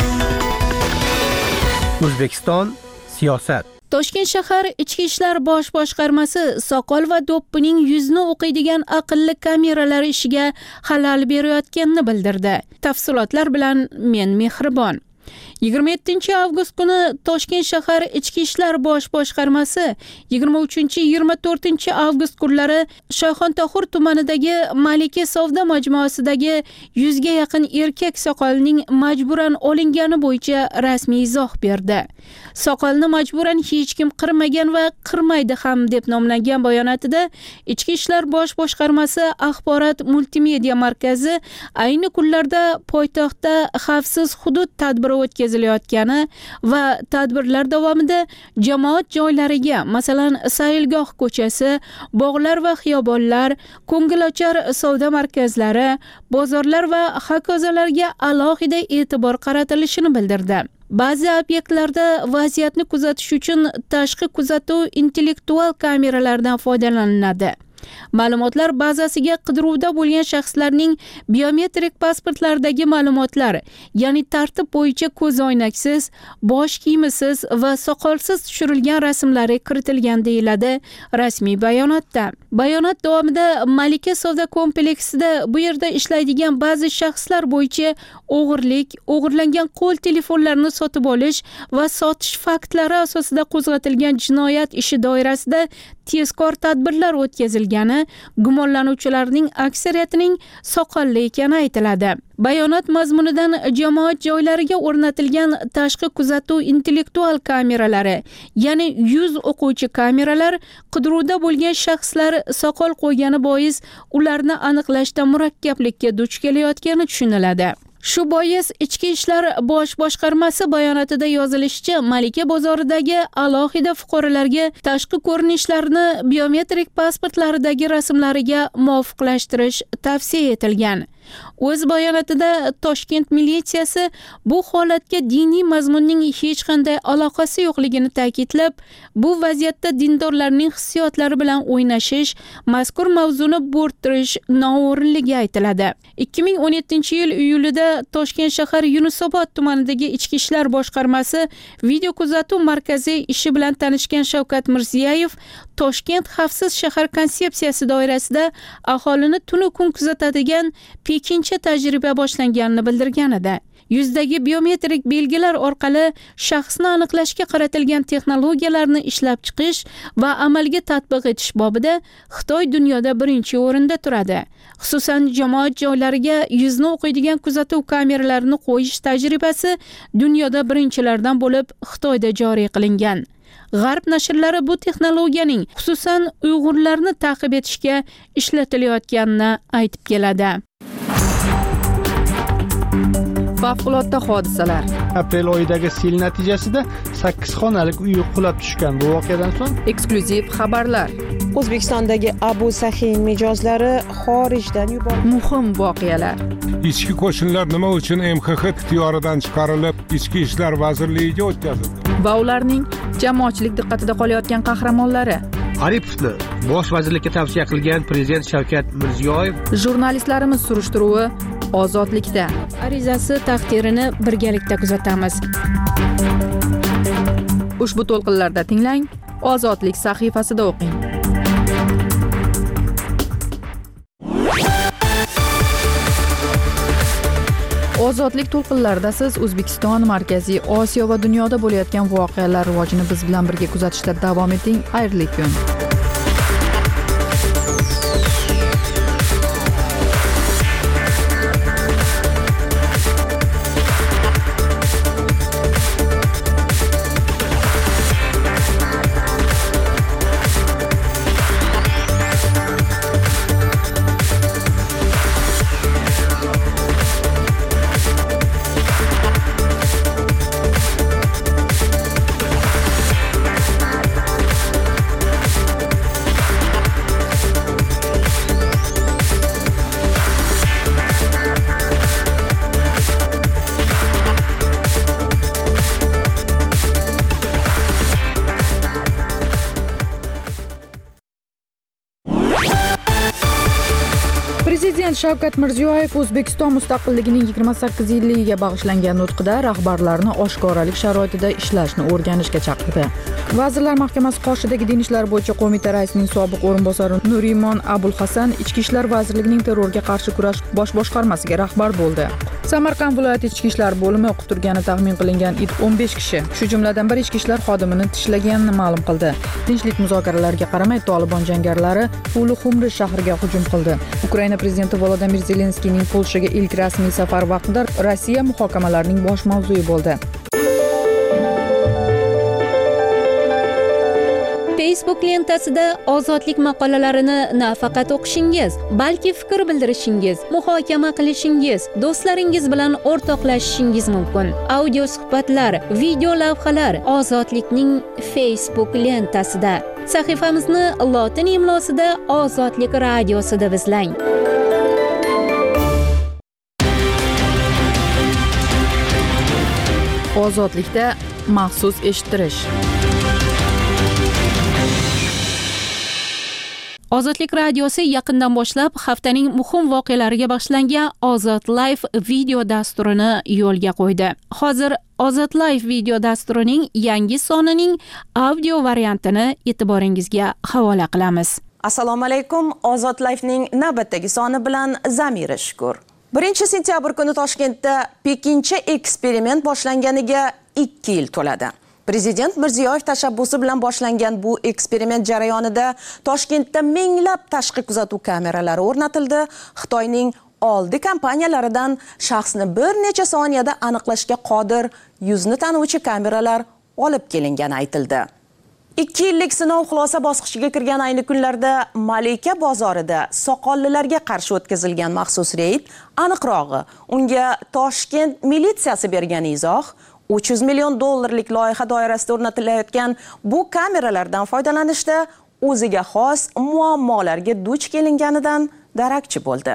O'zbekiston siyosat. Toshkent shahar Ichki ishlar bosh boshqarmasi soqol va do'ppining yuzni o'qiydigan aqlli kameralar ishiga xalal berayotganini bildirdi. Tafsilotlar bilan men Mehribon. 27 avgust kuni Toshkent shahar Ichki ishlar bosh boshqarmasi 23-24 avgust kunlari Shoyxontohur tumanidagi Malika savdo majmuasidagi 100 ga yaqin erkak soqolning majburan olingani bo'yicha rasmiy izoh berdi. Soqolni majburan hech kim qirmagan va qirmaydi ham deb nomlangan bayonotida Ichki ishlar bosh boshqarmasi axborot multimedia markazi ayni kunlarda poytaxtda xavfsiz hudud tadbiri o'tkazilayotgani va tadbirlar davomida jamoat joylariga, masalan, Sayilgoh ko'chasi, bog'lar va xiyobonlar, ko'ngilochar savdo markazlari, bozorlar va hokazolarga alohida e'tibor qaratilishini bildirdi. Ba'zi obyektlarda vaziyatni kuzatish uchun tashqi kuzatuv intellektual kameralardan foydalaniladi. Ma'lumotlar bazasiga qidiruvda bo'lgan shaxslarning biometrik pasportlaridagi ma'lumotlar, ya'ni tartib bo'yicha ko'zoynaksiz, bosh kiyimisiz va soqolsiz tushirilgan rasmlari kiritilgan deyiladi rasmiy bayonotda. Bayonot davomida Malika savdo kompleksida bu yerda ishlaydigan ba'zi shaxslar bo'yicha o'g'irlik, o'g'irlangan qo'l telefonlarini sotib olish va sotish faktlari asosida qo'zg'atilgan jinoyat ishi doirasida tezkor tadbirlar o'tkazilgani, gumonlanuvchilarning aksariyatining soqolli ekani aytiladi. Bayonot mazmunidan jamoat joylariga o'rnatilgan tashqi kuzatuv intellektual kameralari, ya'ni yuz o'quvchi kameralar qidiruvda bo'lgan shaxslar soqol qo'ygani bois ularni aniqlashda murakkablikka duch kelayotgani tushuniladi. Shu bois Ichki ishlar bosh boshqarmasi bayonotida yozilishicha, Malika bozoridagi alohida fuqarolarga tashqi ko'rinishlarini biometrik pasportlaridagi rasmlariga muvofiqlashtirish tavsiya etilgan. O'z bayonotida Toshkent militsiyasi bu holatga diniy mazmunning hech qanday aloqasi yo'qligini ta'kidlab, bu vaziyatda dindorlarning hissiyotlari bilan o'ynashish, mazkur mavzuni bo'rttirish noo'rinligi aytiladi. 2017-yil iyulida Toshkent shahar Yunusobod tumanidagi Ichki ishlar boshqarmasi video kuzatuv markazi ishi bilan tanishgan Shavkat Mirziyoyev Toshkent xavfsiz shahar konsepsiyasi doirasida aholini tunu kun kuzatadigan ikkinchi tajriba boshlanganini bildirgan edi. Yuzdagi biometrik belgilar orqali shaxsni aniqlashga qaratilgan texnologiyalarni ishlab chiqish va amalga tatbiq etish bobida Xitoy dunyoda birinchi o'rinda turadi. Xususan, jamoat joylariga yuzni o'qiydigan kuzatuv kameralarini qo'yish tajribasi dunyoda birinchilardan bo'lib Xitoyda joriy qilingan. G'arb nashrlari bu texnologiyaning xususan Uyg'urlarni ta'qib etishga ishlatilayotganini aytib keladi. Favqulodda hodisalar. Aprel oyidagi sel natijasida 8 xonalik uy qulab tushgan. Bu voqeadan so'ng eksklyuziv xabarlar. O'zbekistondagi Abu Sahiy mijozlari xorijdan yuborildi. Muhim voqealar. Ichki qo'shinlar nima uchun MXX ixtiyoridan chiqarilib, Ichki ishlar vazirligiga o'tkazildi? Va ularning jamoatchilik diqqatida qolayotgan qahramonlari. Aripovni bosh vazirlikka tavsiya qilgan prezident Shavkat Mirziyoyev. Jurnalistlarimiz surishtiruvi Ozodlikda. Arizasi taqdirini birgalikda kuzatamiz. Ushbu to'lqinlarda tinglang, Ozodlik sahifasida o'qing. Ozodlik to'lqinlarida siz O'zbekiston, Markaziy Osiyo va dunyoda bo'layotgan voqealar rivojini biz bilan birga kuzatishda davom eting. Xayrli kun. Prezident Shavkat Mirziyoyev O'zbekiston mustaqilligining 28 yilligiga bag'ishlangan nutqida rahbarlarni oshkoralik sharoitida ishlashni o'rganishga chaqirdi. Vazirlar Mahkamasi qoshidagi Din ishlari bo'yicha qo'mita raisining sobiq o'rinbosari Nurimon Abulhasan Ichki ishlar vazirligining terrorga qarshi kurash bosh boshqarmasiga rahbar bo'ldi. Samarqand viloyati ichki ishlar bo'limi o'qib turgani taxmin qilingan 15 kishi, shu jumladan bir ichki ishlar xodimini tishlaganini ma'lum qildi. Tinchlik muzokaralariga qaramay Tolibon jangarilari Ulu-Xumri shahriga hujum qildi. Ukraina prezidenti Volodimir Zelenskiyning Polshaga ilk rasmiy safari vaqtida Rossiya muhokamalarining bosh mavzui bo'ldi. Facebook lentasida ozodlik maqolalarini nafaqat o'qishingiz, balki fikr bildirishingiz, muhokama qilishingiz, do'stlaringiz bilan o'rtoqlashishingiz mumkin. Audio suhbatlar, video lavhalar ozodlikning Facebook lentasida. Sahifamizni lotin imlosida Ozodlik radiosida izlang. Ozodlikda maxsus eshittirish. Ozodlik radiosi yaqindan boshlab haftaning muhim voqealariga bag'ishlangan Ozod Live video dasturini yo'lga qo'ydi. Hozir Ozod Live video dasturining yangi sonining audio variantini e'tiboringizga havola qilamiz. Assalomu alaykum. Ozod Live'ning navbatdagi soni bilan Zamira Shukur. 1-sentyabr kuni Toshkentda Pekincha eksperiment boshlanganiga 2 yil to'ladi. Prezident Mirziyoyev tashabbusi bilan boshlangan bu eksperiment jarayonida Toshkentda minglab tashqi kuzatuv kameralari o'rnatildi. Xitoyning oldi kompaniyalaridan shaxsni bir necha soniyada aniqlashga qodir yuzni tanuvchi kameralar olib kelingani aytildi. 2 yillik sinov xulosa bosqichiga kirgan ayni kunlarda Malika bozorida soqollilarga qarshi o'tkazilgan maxsus reyd, aniqrog'i, unga Toshkent militsiyasi bergan izoh, $300 million loyiha doirasida o'rnatilayotgan bu kameralardan foydalanishda o'ziga xos muammolarga duch kelinganidan darakchi bo'ldi.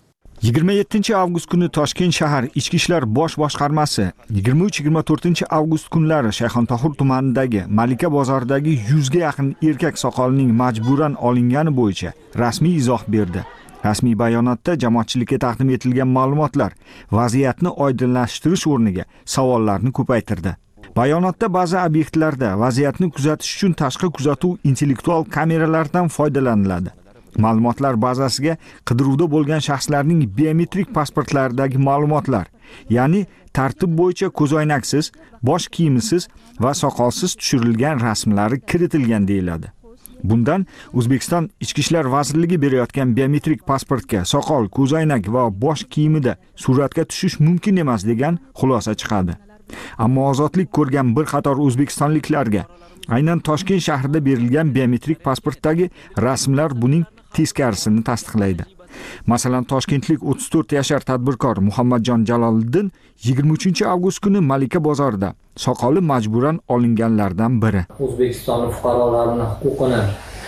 27-avgust kuni Toshkent shahar Ichki ishlar bosh boshqarmasi 23-24 avgust kunlari Shayxontohur tumanidagi Malika bozoridagi 100 ga yaqin erkak soqolining majburan olingani bo'yicha rasmiy izoh berdi. Rasmiy bayonotda jamoatchilikka taqdim etilgan ma'lumotlar vaziyatni oydinlashtirish o'rniga savollarni ko'paytirdi. Bayonotda ba'zi obyektlarda vaziyatni kuzatish uchun tashqi kuzatuv intellektual kameralardan foydalaniladi. Ma'lumotlar bazasiga qidiruvda bo'lgan shaxslarning biometrik pasportlaridagi ma'lumotlar, ya'ni tartib bo'yicha ko'zoynaksiz, bosh kiyimisiz va soqolsiz tushirilgan rasmlari kiritilgan deyiladi. Bundan O'zbekiston Ichki ishlar vazirligi berayotgan biometrik pasportga soqol, ko'zoynak va bosh kiyimida suratga tushish mumkin emas degan xulosa chiqadi. Ammo ozodlik ko'rgan bir qator o'zbekistonliklarga aynan Toshkent shahrida berilgan biometrik pasportdagi rasmlar buning teskarisini tasdiqlaydi. Masalan, toshkentlik 34 yashar tadbirkor Muhammadjon Jaloliddin 23-avgust kuni Malika bozorida soqoli majburan olinganlardan biri. O'zbekiston fuqarolarining huquqini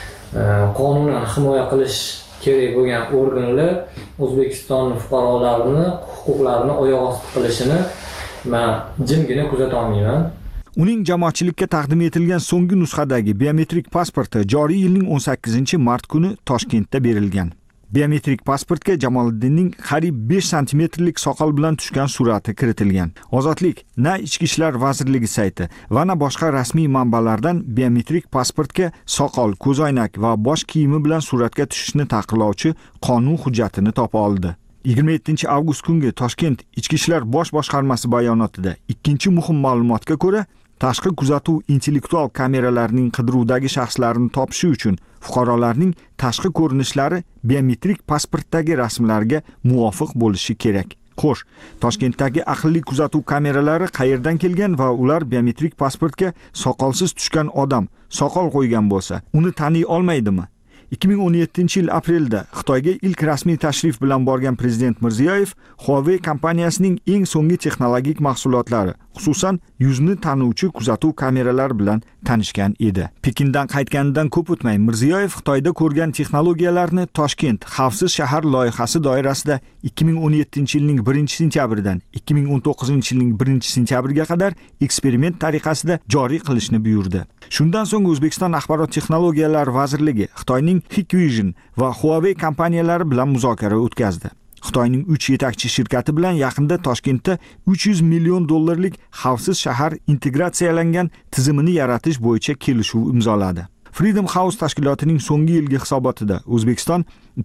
qonunan himoya qilish kerak bo'lgan organlar O'zbekiston fuqarolarining huquqlarini oyoq osti qilishini men jimgina kuzata olmayman. Uning jamoatchilikka taqdim etilgan so'nggi nusxadagi biometrik pasporti joriy yilning 18-mart kuni Toshkentda berilgan. Biometrik pasportga Jamoliddinning qariyb 5 santimetrlik soqol bilan tushgan surati kiritilgan. Ozodlik na Ichki ishlar vazirligi sayti va na boshqa rasmiy manbalardan biometrik pasportga soqol, ko'zoynak va bosh kiyimi bilan suratga tushishni taqiqlovchi qonun hujjatini topa oldi. 27-avgust kungi Toshkent Ichki ishlar bosh boshqarmasi bayonotida ikkinchi muhim ma'lumotga ko'ra, tashqi kuzatuv intellektual kameralarining qidiruvdagi shaxslarini topishi uchun fuqarolarning tashqi ko'rinishlari biometrik pasportdagi rasmlarga muvofiq bo'lishi kerak. Xo'sh, Toshkentdagi aqlli kuzatuv kameralari qayerdan kelgan va ular biometrik pasportga soqolsiz tushgan odam soqol qo'ygan bo'lsa, uni taniy olmaydimi? 2017-yil aprelda Xitoyga ilk rasmiy tashrif bilan borgan prezident Mirziyoyev Huawei kompaniyasining eng so'nggi texnologik mahsulotlari, xususan yuzni tanuvchi kuzatuv kameralari bilan tanishgan edi. Pekindan qaytganidan ko'p o'tmay Mirziyoyev Xitoyda ko'rgan texnologiyalarni Toshkent xavfsiz shahar loyihasi doirasida 2017-yilning 1-sentyabridan 2019-yilning 1-sentyabriga qadar eksperiment tariqasida joriy qilishni buyurdi. Shundan so'ng O'zbekiston Axborot texnologiyalari vazirligi Xitoyning Hikvision va Huawei kompaniyalari bilan muzokara o'tkazdi. Xitoyning 3 yetakchi shirkati bilan yaqinda Toshkentda 300 million dollarlik xavfsiz shahar integratsiyalangan tizimini yaratish bo'yicha kelishuv imzoladi. Freedom House tashkilotining so'nggi yilgi hisobotida O'zbekiston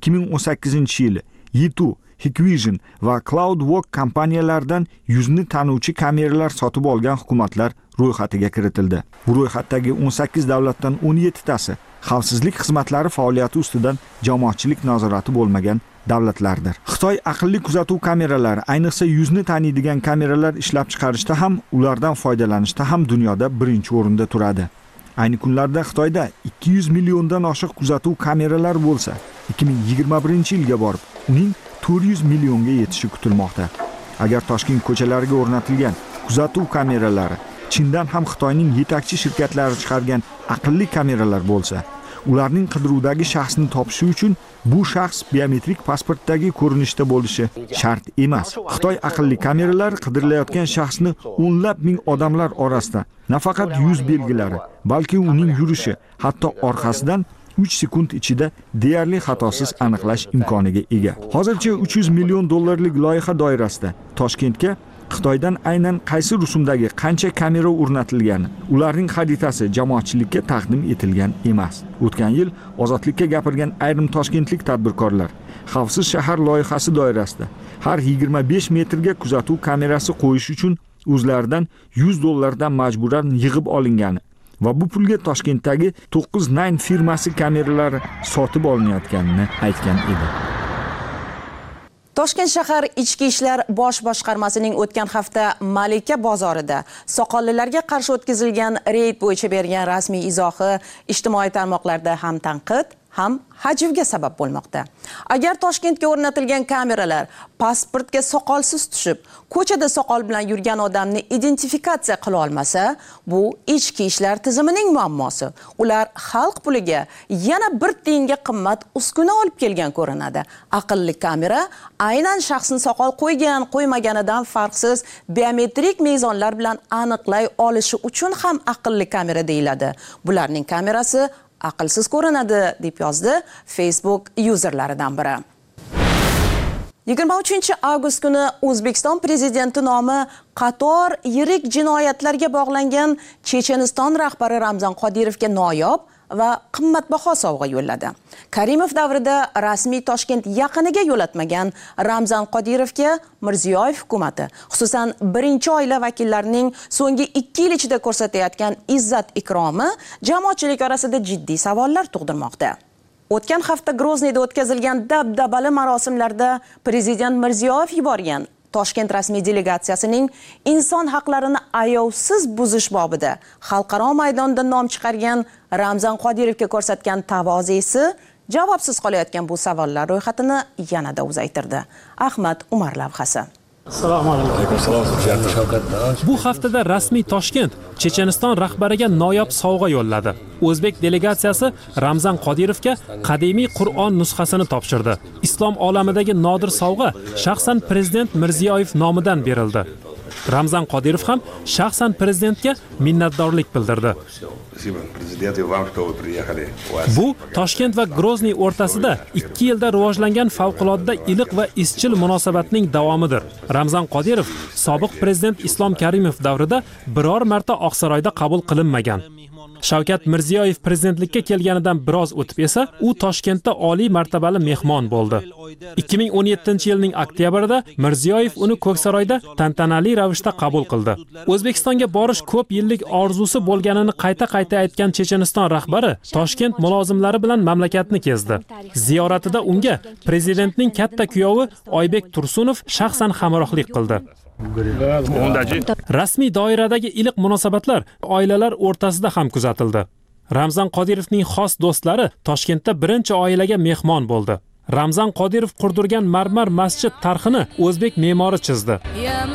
2018-yili Yitu, Hikvision va CloudWalk kompaniyalaridan yuzni tanuvchi kameralar sotib olgan hukumatlar ro'yxatiga kiritildi. Bu ro'yxatdagi 18 davlatdan 17 tasi xavfsizlik xizmatlari faoliyati ustidan jamoatchilik nazorati bo'lmagan davlatlardir. Xitoy aqlli kuzatuv kameralari, ayniqsa yuzni taniydigan kameralar ishlab chiqarishda ham, ulardan foydalanishda ham dunyoda birinchi o'rinda turadi. Ayni kunlarda Xitoyda 200 milliondan oshiq kuzatuv kameralari bo'lsa, 2021-yilga borib, uning 400 millionga yetishi kutilmoqda. Agar Toshkent ko'chalariga o'rnatilgan kuzatuv kameralari Chindan ham Xitoyning yetakchi shirkatlari chiqargan aqlli kameralar bo'lsa, ularning qidiruvdagi shaxsni topishi uchun bu shaxs biometrik pasportdagi ko'rinishda bo'lishi shart emas. Xitoy aqlli kameralar qidirilayotgan shaxsni o'nlab ming odamlar orasida nafaqat yuz belgilari, balki uning yurishi, hatto orqasidan 3 sekund ichida deyarli xatosiz aniqlash imkoniga ega. Hozircha 300 million dollarlik loyiha doirasida Toshkentga Xitoydan aynan qaysi rusumdagi qancha kamera o'rnatilgani, ularning xaritasi jamoatchilikka taqdim etilgan emas. O'tgan yil Ozodlikka gapirgan ayrim toshkentlik tadbirkorlar xavfsiz shahar loyihasi doirasida har 25 metrga kuzatuv kamerasi qo'yish uchun o'zlaridan 100 dollardan majburan yig'ib olingani va bu pulga Toshkentdagi 9 firmasi kameralari sotib olinayotganini aytgan edi. Toshkent shahar Ichki ishlar bosh boshqarmasining o'tgan hafta Malika bozorida soqollilarga qarshi o'tkazilgan reyd bo'yicha bergan rasmiy izohi ijtimoiy tarmoqlarda ham tanqid, ham hajvga sabab bo'lmoqda. Agar Toshkentga o'rnatilgan kameralar pasportga soqolsiz tushib, ko'chada soqol bilan yurgan odamni identifikatsiya qila olmasa, bu ichki ishlar tizimining muammosi. Ular xalq puliga yana bir tiyinga qimmat uskuna olib kelgan ko'rinadi. Aqlli kamera aynan shaxsning soqol qo'ygan, qo'ymaganidan farqsiz biometrik mezonlar bilan aniqlay olishi uchun ham aqlli kamera deyiladi. Bularning kamerasi aqlsiz ko'rinadi, deb yozdi Facebook yuzerlaridan biri. 23-avgust kuni O'zbekiston prezidenti nomi qator yirik jinoyatlarga bog'langan Checheniston rahbari Ramzan Qodirovga noyob va qimmatbaho sovg'a yo'lladi. Karimov davrida rasmiy Toshkent yaqiniga yo'latmagan Ramzan Qodirovga Mirziyoyev hukumatı, xususan birinchi oila vakillarining so'nggi 2 yil ichida ko'rsatayotgan izzat ikromi jamoatchilik orasida jiddiy savollar tug'dirmoqda. O'tgan hafta Grozniyda o'tkazilgan dabdabali marosimlarda prezident Mirziyoyev yuborgan Toshkent rasmiy delegatsiyasining inson haqlarini ayovsiz buzish bobida xalqaro maydonda nom chiqargan Ramzan Qodirovga ko'rsatgan tavozesi javobsiz qolayotgan bu savollar ro'yxatini yanada uzaytirdi. Ahmad Umar lavhasi. Assalomu alaykum. Bu haftada rasmiy Toshkent Checheniston rahbariga noyob sovg'a yo'lladi. O'zbek delegatsiyasi Ramzan Qodirovga qadimiy Qur'on nusxasini topshirdi. Islom olamidagi nodir sovg'a shaxsan prezident Mirziyoyev nomidan berildi. Ramzan Qodirov ham shaxsan prezidentga minnatdorlik bildirdi. Bu Toshkent va Grozniy o'rtasida 2 yilda rivojlangan favqulodda iliq va izchil munosabatning davomidir. Ramzan Qodirov sobiq prezident Islom Karimov davrida biror marta Oqsaroyda qabul qilinmagan. Shavkat Mirziyoyev prezidentlikka kelganidan biroz o'tib esa, u Toshkentda oliy martabali mehmon bo'ldi. 2017-yilning oktyabrida Mirziyoyev uni Ko'ksaroyda tantanali ravishda qabul qildi. O'zbekistonga borish ko'p yillik orzusi bo'lganini qayta-qayta aytgan Checheniston rahbari Toshkent mulozimlari bilan mamlakatni kezdi. Ziyoratida unga prezidentning katta kuyovi Oybek Tursunov shaxsan hamrohlik qildi. Rasmiy doiradagi iliq munosabatlar oilalar o'rtasida ham kuzatildi. Ramzan Qodirovning xos do'stlari Toshkentda birinchi oilaga mehmon bo'ldi. Ramzan Qodirov qurdirgan marmar masjid tarhini o'zbek me'mori chizdi.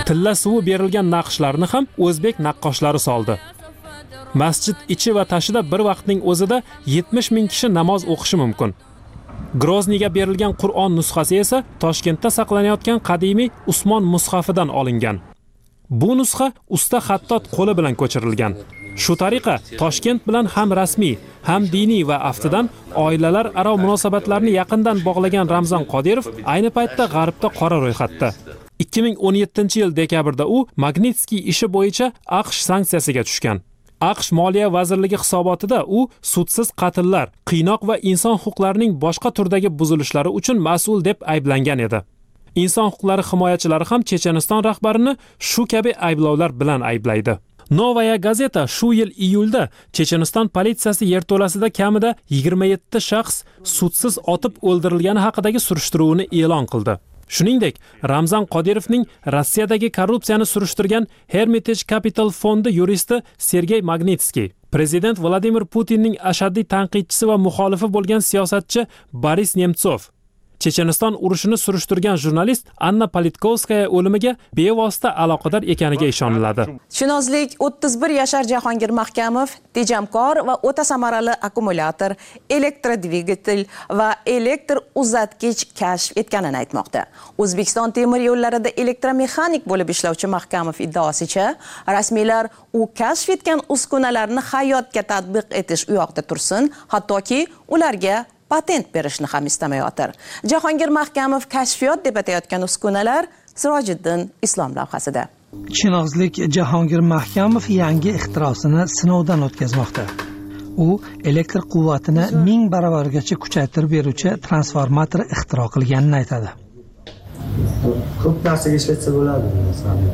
Tilla suvi berilgan naqshlarni ham o'zbek naqqoshlari soldi. Masjid ichi va tashida bir vaqtning o'zida 70 ming kishi namoz o'qishi mumkin. Grozniyga berilgan Qur'on nusxasi esa Toshkentda saqlanayotgan qadimiy Usmon mushafidan olingan. Bu nusxa usta xattot qo'li bilan ko'chirilgan. Shu tariqa Toshkent bilan ham rasmiy, ham diniy va aftidan oilalar aro munosabatlarni yaqindan bog'lagan Ramzan Qodirov ayni paytda G'arbda qora ro'yxatda. 2017-yil dekabrda u Magnitskiy ishi bo'yicha AQSh sanksiyasiga tushgan. AQSh Moliya vazirligi hisobotida u sudsiz qatllar, qiynoq va inson huquqlarining boshqa turdagi buzilishlari uchun mas'ul deb ayblangan edi. Inson huquqlari himoyachilari ham Checheniston rahbarini shu kabi ayblovlar bilan ayblaydi. Novaya gazeta shu yil iyulda Checheniston politsiyasi yerto'lasida kamida 27 shaxs sudsiz otib o'ldirilgani haqidagi surishtiruvni e'lon qildi. Shuningdek, Ramzan Qodirovning Rossiyadagi korrupsiyani surishtirgan Hermitage Capital fondi yuristi Sergey Magnitskiy, prezident Vladimir Putinning ashaddiy tanqidchisi va muxolifi bo'lgan siyosatchi Boris Nemtsov, Checheniston urushini surishtirgan jurnalist Anna Politkovskaya o'limiga bevosita aloqador ekaniga ishoniladi. Chinozlik 31 yashar Jahongir Mahkamov tejamkor va o'ta samarali akkumulyator, elektrodvigatel va elektr uzatgich kashf etganini aytmoqda. O'zbekiston temir yo'llarida elektromexanik bo'lib ishlovchi Mahkamov iddaosicha, rasmiylar u kashf etgan uskunalarni hayotga tatbiq etish u yoqda tursin, hattoki ularga patent berishni ham istamayotir. Jahongir Mahkamov kashfiyot deb atayotgan uskunalar Sirojiddin Islom lavhasida. Chinozlik Jahongir Mahkamov yangi ixtirosini sinovdan o'tkazmoqda. U elektr quvvatini 1000 baravargacha kuchaytirib beruvchi transformator ixtiro qilganini aytadi. Ko'p narsaga ishlatsa bo'ladi, masalan.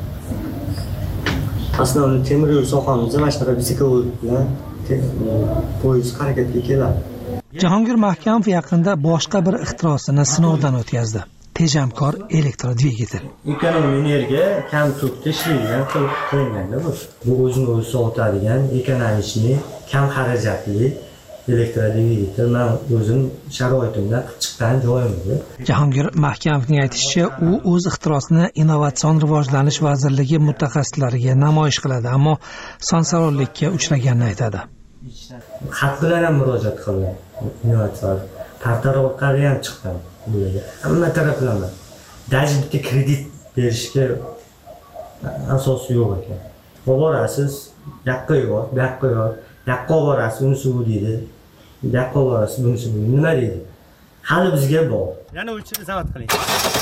Aslida temir yo'l sohamizda mashina bisikl bilan poyezd harakatga keladi. Jahongir Mahkamov yaqinda boshqa bir ixtirosini sinovdan o'tkazdi. Tejamkor elektrodvigatel. Ekonomiya energiya kam tokda ishlaydigan qilinganda bu. Bu o'zini o'zi sovutadigan, ekonomik, kam xarajatli elektrodvigatel. Men o'zim sharoitimda qilib chiqqan joyim bu. Jahongir Mahkamovning aytishicha, u o'z ixtirosini Innovatsion rivojlanish vazirligi mutaxassislariga namoyish qiladi, ammo sansarollikka uchraganini aytadi. Xat bilan ham murojaat qildim. Innovatsion portal orqali ham chiqqan. Hamma taraflama. Даже bitta kredit berishga asosi yo'q ekan. Borasiz, yoqqa yo'q, bu yoqqa yo'q, yoqqa borasiz, unisi bu deydi. Bu yoqqa borasiz, bunisi bu. Nima deydi? Hali bizga bor. Yana o'lchashni zavod qiling.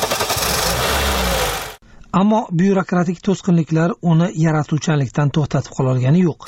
Ammo byurokratik to'sqinliklar uni yaratuvchanlikdan to'xtatib qola olgani yo'q.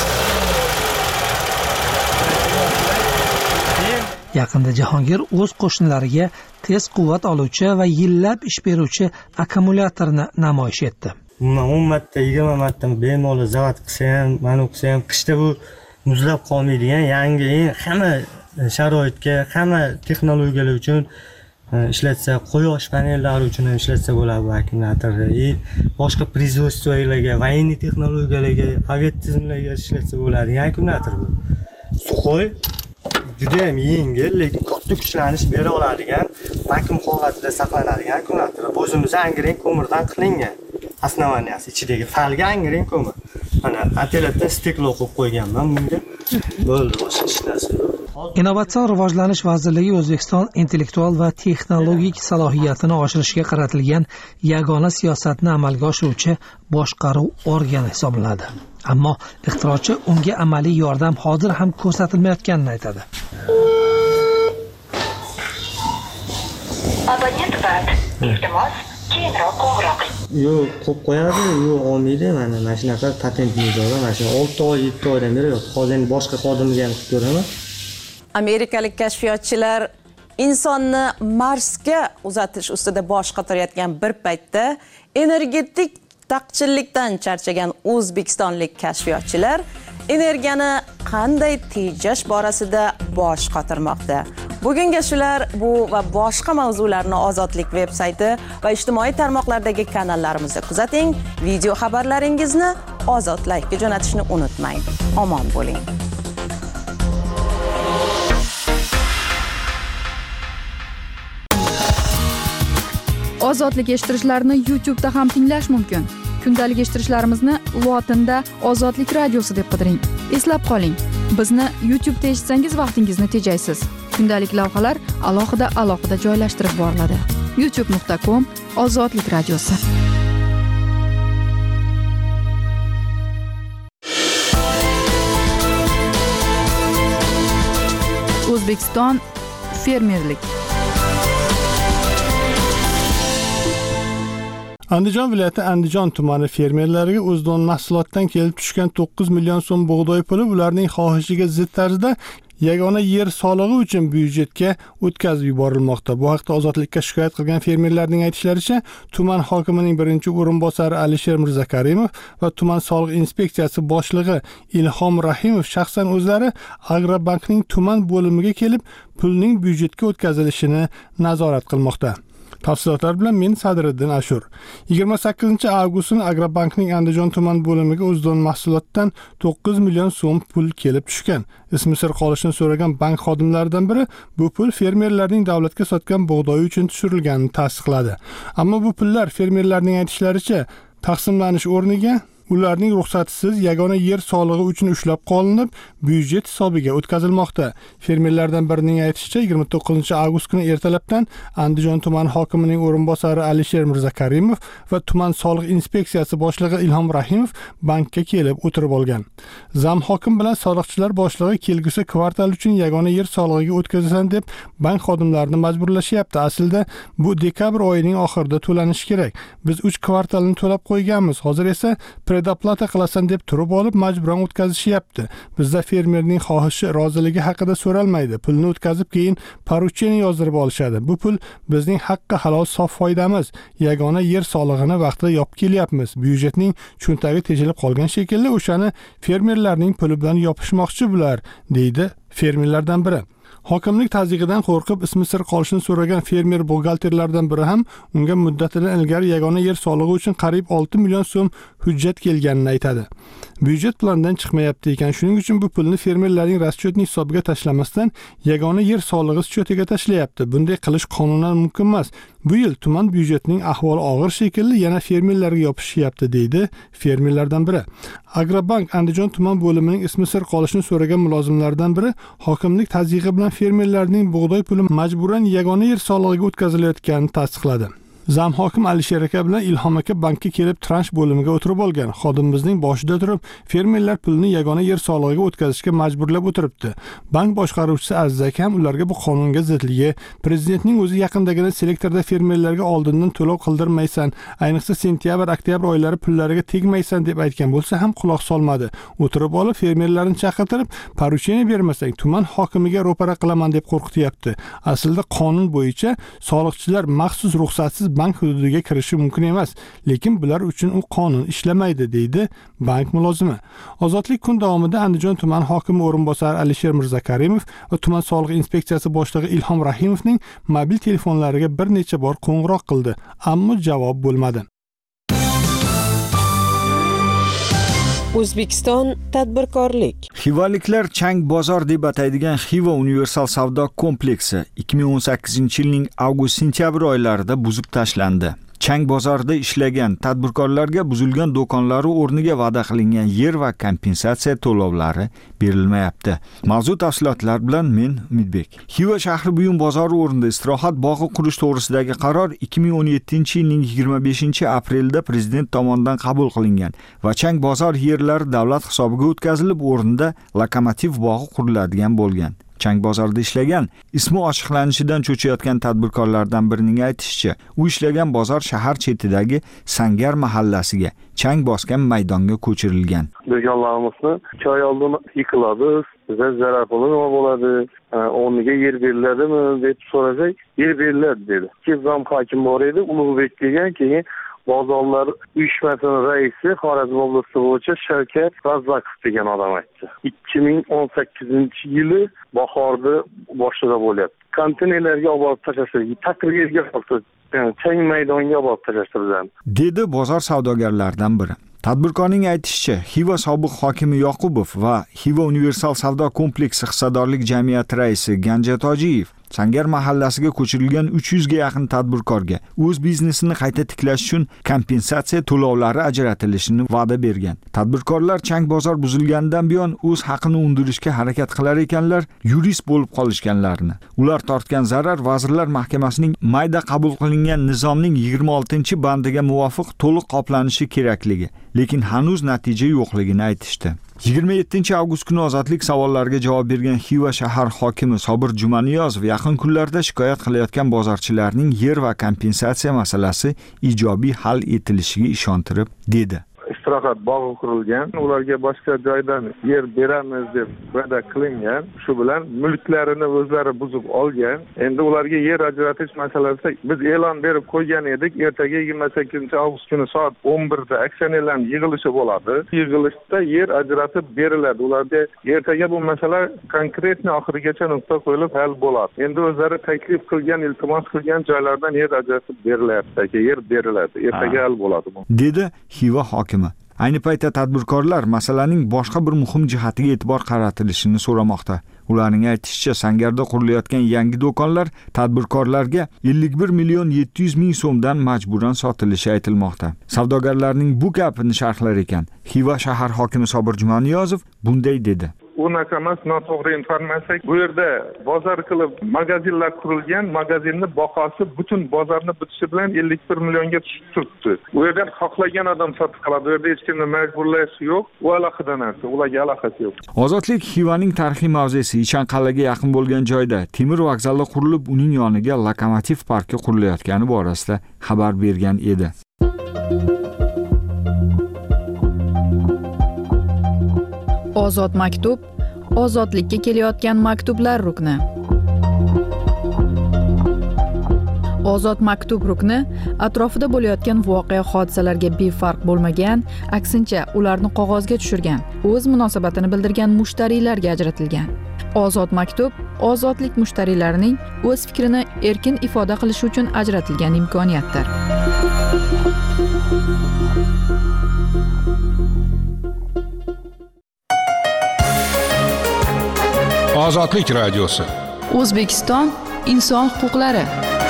Yaqinda Jahongir o'z qo'shnilariga tez quvvat oluvchi va yillab ish beruvchi akkumulyatorni namoyish etdi. 10 marta, 20 marta bemalol zavod qilsa ham, mana o'qisa ham qishda bu muzlab qolmaydigan yangi hamma sharoitga, hamma texnologiyalar uchun ishlatsa, quyosh panellari uchun ham ishlatsa bo'ladi bu akkumulyatorni. Boshqa производствоlarga, военный texnologiyalarga, aviatizmlarga ishlatsa bo'ladi akkumulyator bu. Suxoy juda ham yengil, lekin katta kuchlanish bera oladigan, vakuum holatida saqlanadigan akkumulyator. O'zimiz angren ko'mirdan qilingan. Основанияsi ichidagi falga angren ko'mir. Mana atelatda steklo qo'yib qo'yganman bunga. Bo'ldi, boshqa hech narsa yo'q. Innovatsion rivojlanish vazirligi O'zbekiston intellektual va texnologik salohiyatini oshirishga qaratilgan yagona siyosatni amalga oshiruvchi boshqaruv organi hisoblanadi. Ammo ixtirochi unga amaliy yordam hozir ham ko'rsatilmayotganini aytadi. Abonent band. Iltimos, keyinroq qo'ng'iroq. Yo'q, qo'yib qo'yadi, yo'q olmaydi. Mana shunaqa patent bor, mana shu 6 oy, 7 oydan beri yo'q. Hozir boshqa xodimga ham qilib ko'raman. Amerikalik kashfiyotchilar insonni Marsga uzatish ustida bosh qotirayotgan bir paytda energetik taqchillikdan charchagan o'zbekistonlik kashfiyotchilar energiyani qanday tejash borasida bosh qotirmoqda. Bugunga shular, bu va boshqa mavzularni Ozodlik veb-sayti va ijtimoiy tarmoqlardagi kanallarimizda kuzating. Video xabarlaringizni Ozod Live ga jo'natishni unutmang. Omon bo'ling. Ozodlik eshittirishlarni YouTube'da ham tinglash mumkin. Kundalik eshittirishlarimizni lotinda Ozodlik radiosi deb qidiring. Eslab qoling, bizni YouTube'da eshitsangiz vaqtingizni tejaysiz. Kundalik lavhalar alohida joylashtirib boriladi. youtube.com/Ozodlik radiosi. O'zbekiston fermerlik. Andijon viloyati Andijon tumani fermerlariga o'zdan mahsulotdan kelib tushgan 9 million so'm bug'doy puli ularning xohishiga zid tarzda yagona yer solig'i uchun byudjetga o'tkazib yuborilmoqda. Bu haqda Ozodlikka shikoyat qilgan fermerlarning aytishlaricha, tuman hokimining birinchi o'rinbosari Alisher Mirzakarimov va tuman soliq inspeksiyasi boshlig'i Ilhom Rahimov shaxsan o'zlari Agrobankning tuman bo'limiga kelib, pulning byudjetga o'tkazilishini nazorat qilmoqda. Tafsilotlar bilan men Sadriddin Ashur. 28-avgust kuni Agrobankning Andijon tuman bo'limiga o'zdan mahsulotdan 9 million so'm pul kelib tushgan. Ismi sir qolishini so'ragan bank xodimlaridan biri bu pul fermerlarning davlatga sotgan bug'doyi uchun tushirilganini tasdiqladi. Ammo bu pullar fermerlarning aytishlaricha taqsimlanish o'rniga ularning ruxsatisiz yagona yer solig'i uchun ushlab qolinib, byudjet hisobiga o'tkazilmoqda. Fermerlardan birining aytishicha, 29-avgust kuni ertalabdan Andijon tumani hokimining o'rinbosari Alisher Mirzakarimov va tuman soliq inspeksiyasi boshlig'i Ilhom Rahimov bankka kelib o'tirib olgan. Zam hokim bilan soliqchilar boshlig'i kelgusi kvartal uchun yagona yer solig'iga o'tkazasan deb bank xodimlarini majburlashyapti. Aslida bu dekabr oyining oxirida to'lanishi kerak. Biz 3 kvartalni to'lab qo'yganmiz. Hozir esa predoplata qilasan deb turib olib majburan o'tkazishyapti. Bizda fermerning xohishi, roziligi haqida so'ralmaydi. Pulni o'tkazib keyin porucheniya yozdirib olishadi. Bu pul bizning haqqi halol sof foydamiz. Yagona yer solig'ini vaqtida yopib kelyapmiz. Byudjetning cho'ntagi tejilib qolgan shekilli o'shani fermerlarning puli bilan yopishmoqchi bular, deydi fermerlardan biri. Hokimlik tazyiqidan qo'rqib ismi sir qolishini so'ragan fermer buxgalterlardan biri ham unga muddatidan ilgari yagona yer solig'i uchun qariyb 6 million so'm hujjat kelganini aytadi. Byudjet planidan chiqmayapti ekan, shuning uchun bu pulni fermerlarning raschyotning hisobiga tashlamasdan yagona yer solig'i schyotiga tashlayapti. Bunday qilish qonunan mumkin emas. Bu yil tuman byudjetining ahvoli og'ir shekilli yana fermerlarga yopishyapti, deydi fermerlardan biri. Agrobank Andijon tuman bo'limining ismi sir qolishini so'ragan mulozimlardan biri hokimlik tazyiqi bilan fermerlarning bug'doy puli majburan yagona yer solig'iga o'tkazilayotganini tasdiqladi. Zam hokim Alisher aka bilan Ilhom aka bankka kelib transh bo'limiga o'tirib olgan. Xodimimizning boshida turib, fermerlar pulni yagona yer solig'iga o'tkazishga majburlab o'tiribdi. Bank boshqaruvchisi Aziz aka ham ularga bu qonunga zidligi, prezidentning o'zi yaqindagina selektorda fermerlarga oldindan to'lov qildirmaysan, ayniqsa sentyabr, oktyabr oylari pullariga tegmaysan deb aytgan bo'lsa ham quloq solmadi. O'tirib olib fermerlarni chaqirtirib, porucheniya bermasang tuman hokimiga ro'para qilaman deb qo'rqityapti. Aslida qonun bo'yicha soliqchilar maxsus ruxsatsiz bank hududiga kirishi mumkin emas, lekin bular uchun u qonun ishlamaydi, deydi bank mulozimi. Ozodlik kun davomida Andijon tuman hokimi o'rinbosari Alisher Mirzakarimov va tuman soliq inspeksiyasi boshlig'i Ilhom Rahimovning mobil telefonlariga bir necha bor qo'ng'iroq qildi, ammo javob bo'lmadi. O'zbekiston tadbirkorlik. Xivaliklar Chang bozor deb ataydigan Xiva universal savdo kompleksi 2018-yilning avgust-sentyabr oylarida buzib tashlandi. Chang bozorida ishlagan tadbirkorlarga buzilgan do'konlari o'rniga va'da qilingan yer va kompensatsiya to'lovlari berilmayapti. Mavzu tafsilotlar bilan men Umidbek. Xiva shahri buyum bozori o'rnida istirohat bog'i qurish to'g'risidagi qaror 2017-yilning 25-aprelda prezident tomonidan qabul qilingan va Chang bozor yerlari davlat hisobiga o'tkazilib, o'rnida lokomotiv bog'i quriladigan bo'lgan. Chang bozorida ishlagan, ismi ochiqlanishidan cho'chiyotgan tadbirkorlardan birining aytishicha, u ishlagan bozor shahar chetidagi Sangar mahallasiga, chang bosgan maydonga ko'chirilgan. Do'konlarimizni 2 oy oldin yıkıladi, bizga zarar nima bo'ladi, o'rniga yer beriladimi deb so'rasak, yer beriladi dedi. Kezam hokim bor edi, Ulug'bek degan, keyin bozorlar uyushmasining raisi Xorazm oblasti bo'yicha Shavkat Razzaqov degan odam aytdi. 2018-yili bahorda boshida bo'lyapti. Konteynerlarga olib tashlashdi, taqrirga olib chang maydonga olib tashlashdi, dedi bozor savdogarlaridan biri. Tadbirkorning aytishicha, Xiva sobiq hokimi Yoqubov va Xiva universal savdo kompleksi hissadorlik jamiyati raisi Ganja Tojiyev Sangar mahallasiga ko'chirilgan 300 ga yaqin tadbirkorga o'z biznesini qayta tiklash uchun kompensatsiya to'lovlari ajratilishini va'da bergan. Tadbirkorlar chang bozor buzilganidan buyon o'z haqini undirishga harakat qilar ekanlar, yurist bo'lib qolishganlarini. Ular tortgan zarar Vazirlar Mahkamasining mayda qabul qilingan nizomning 26-bandiga muvofiq to'liq qoplanishi kerakligi, lekin hanuz natija yo'qligini aytishdi. 27 avgust kuni ozodlik savollariga javob bergan Xiva shahar hokimi Sobir Jumaniyozov yaqin kunlarda shikoyat qilayotgan bozorchilarning yer va kompensatsiya masalasi ijobiy hal etilishiga ishontirib dedi. Istirohat bog'i qurilgan, ularga boshqa joydan yer beramiz deb va'da qilingan. Shu bilan mulklarini o'zlari buzib olgan. Endi ularga yer ajratish masalasida biz e'lon berib qo'ygan edik. Ertaga 28-avgust kuni soat 11 da aksionerlar yig'ilishi bo'ladi. Yig'ilishda yer ajratib beriladi. Ularga ertaga bu masala konkretni oxirigacha nuqta qo'yilib hal bo'ladi. Endi o'zlari taklif qilgan, iltimos qilgan joylardan yer ajratib beriladi. Yer beriladi. Ertaga hal bo'ladi bu. Dedi Xiva hokimi. Ayni paytda tadbirkorlar masalaning boshqa bir muhim jihatiga e'tibor qaratilishini so'ramoqda. Ularning aytishicha, Sangarda qurilayotgan yangi do'konlar tadbirkorlarga 51,700,000 so'mdan majburan sotilishi aytilmoqda. Savdogarlarning bu gapini sharhlar ekan, Xiva shahar hokimi Sobir Jumaniyozov bunday dedi. Unaqa emas, noto'g'ri informatsiya. Bu yerda bozor qilib magazinlar qurilgan, magazinning bahosi butun bozorni bitishi bilan 51 millionga tushib turibdi. U yerdan xohlagan odam sotib qoladi. U yerda hech kimni majburlash yo'q, u alohida narsa, ularga aloqasi yo'q. Ozodlik Xivaning tarixiy mavzesi Ichanqal'aga yaqin bo'lgan joyda temir vokzali qurilib, uning yoniga lokomotiv parki qurilayotgani borasida xabar bergan edi. Ozod maktub, ozodlikka kelayotgan maktublar rukni. Ozod maktub rukni atrofida bo'layotgan voqea hodisalarga befarq bo'lmagan, aksincha ularni qog'ozga tushirgan, o'z munosabatini bildirgan mushtariylarga ajratilgan. Ozod maktub ozodlik mushtariylarining o'z fikrini erkin ifoda qilishi uchun ajratilgan imkoniyatdir. Ozodlik radiosi. O'zbekiston inson huquqlari.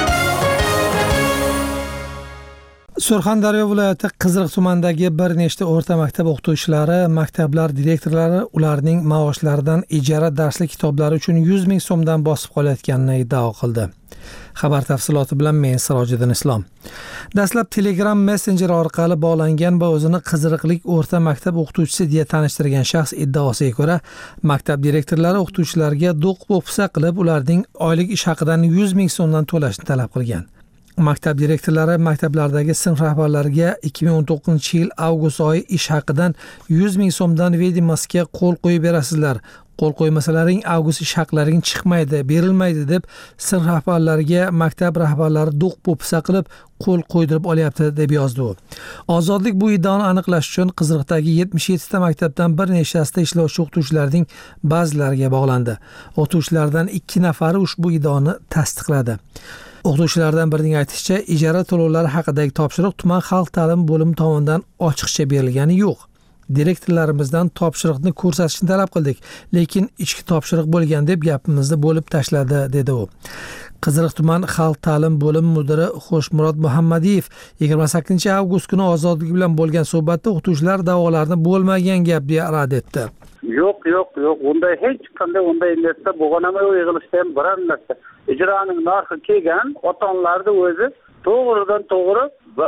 Surxondaryo viloyati Qiziriq tumanidagi bir nechta o'rta maktab o'qituvchilari, maktablar direktorlari ularning maoshlaridan ijara darslik kitoblari uchun 100 ming so'mdan bosib qolayotganini iddao qildi. Xabar tafsiloti bilan men Sirojiddin Islom. Dastlab Telegram messenjeri orqali bog'langan va o'zini Qiziriqlik o'rta maktab o'qituvchisi deya tanishtirgan shaxs iddaosiga ko'ra, maktab direktorlari o'qituvchilarga do'q-po'pisa qilib, ularning oylik ish haqidan 100 ming so'mdan to'lashni talab qilgan. Maktab direktorlari maktablardagi sinf rahbarlariga 2019-yil avgust oyi ish haqidan 100 ming so'mdan vedimasiga qo'l qo'yib berasizlar. Qo'l qo'ymasalaring avgust ish haqlaring chiqmaydi, berilmaydi deb sinf rahbarlariga maktab rahbarlari do'q-po'pisa qilib qo'l qo'ydirib olyapti deb yozdi u. Ozodlik bu iddaoni aniqlash uchun Qiziriqdagi 77 ta maktabdan bir nechtasida ishlovchi o'qituvchilarning ba'zilariga bog'landi. O'qituvchilardan 2 nafari ushbu iddaoni tasdiqladi. O'qituvchilardan birining aytishicha, ijara to'lovlari haqidagi topshiriq tuman xalq ta'limi bo'limi tomonidan ochiqcha berilgani yo'q. Direktorlarimizdan topshiriqni ko'rsatishni talab qildik, lekin ichki topshiriq bo'lgan deb gapimizni bo'lib tashladi, dedi u. Qiziriq tuman xalq ta'lim bo'limi mudiri Xo'shmurod Muhammadiyev 28 avgust kuni Ozodlik bilan bo'lgan suhbatda o'qituvchilar da'volarni bo'lmagan gap deya rad etdi. Yo'q, unday hech qanday unday narsa bo'lganmi, yig'ilishda ham biror narsa. Ijroning narxi kelgan, ota-onalarning o'zi to'g'ridan to'g'ri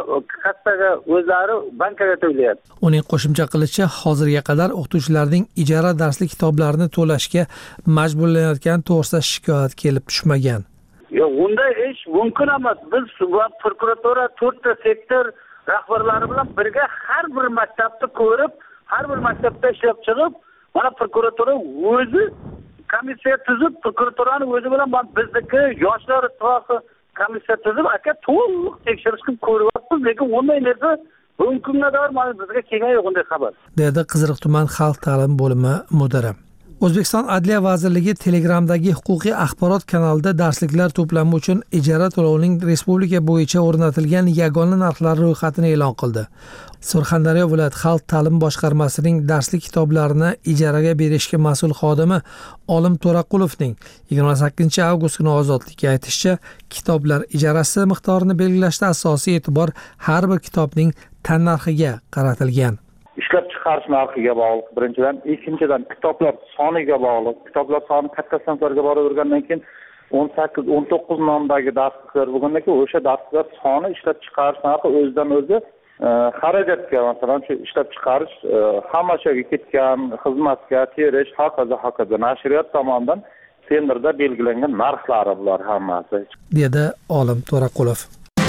kassaga o'zlari bankaga to'layapti. Uning qo'shimcha qilishicha, hozirga qadar o'qituvchilarning ijara darslik kitoblarini to'lashga majburlanayotgani to'g'risida shikoyat kelib tushmagan. Yo'q, unday ish mumkin emas. Biz prokuratura 4 ta sektor rahbarlari bilan birga har bir maktabni ko'rib, har bir maktabda ishlab chiqib, mana prokuratura o'zi komissiya tuzib, prokuraturaning o'zi bilan bizniki yoshlar ittifoqi komissiya tuzib, aka to'liq tekshirish qilib ko'ryapmiz, lekin unday narsa bugunga qadar bizga kelgan yo'q unday xabar. Dedi Qiziriq tuman xalq ta'limi bo'limi mudiri. O'zbekiston Adliya vazirligi Telegramdagi huquqiy axborot kanalida darsliklar to'plami uchun ijara to'lovining respublika bo'yicha o'rnatilgan yagona narxlari ro'yxatini e'lon qildi. Surxondaryo viloyat xalq ta'limi boshqarmasining darslik kitoblarini ijaraga berishga mas'ul xodimi Olim To'raqulovning 28 avgust kuni Ozodlikka aytishicha, kitoblar ijarasi miqdorini belgilashda asosiy e'tibor har bir kitobning tannarxiga qaratilgan. Ishlab chiqarish narxiga bog'liq birinchidan, ikkinchidan kitoblar soniga bog'liq. Kitoblar soni katta sinflarga boravergandan keyin 18-19 nomdagi darsliklar bo'lgandan keyin o'sha darsliklar soni ishlab chiqarish narxi o'zidan o'zi xarajatga, masalan, shu ishlab chiqarish, xomashyoga ketgan, xizmatga terish, hokazo nashriyot tomonidan tenderda belgilangan narxlari bular hammasi, dedi Olim To'raqulov.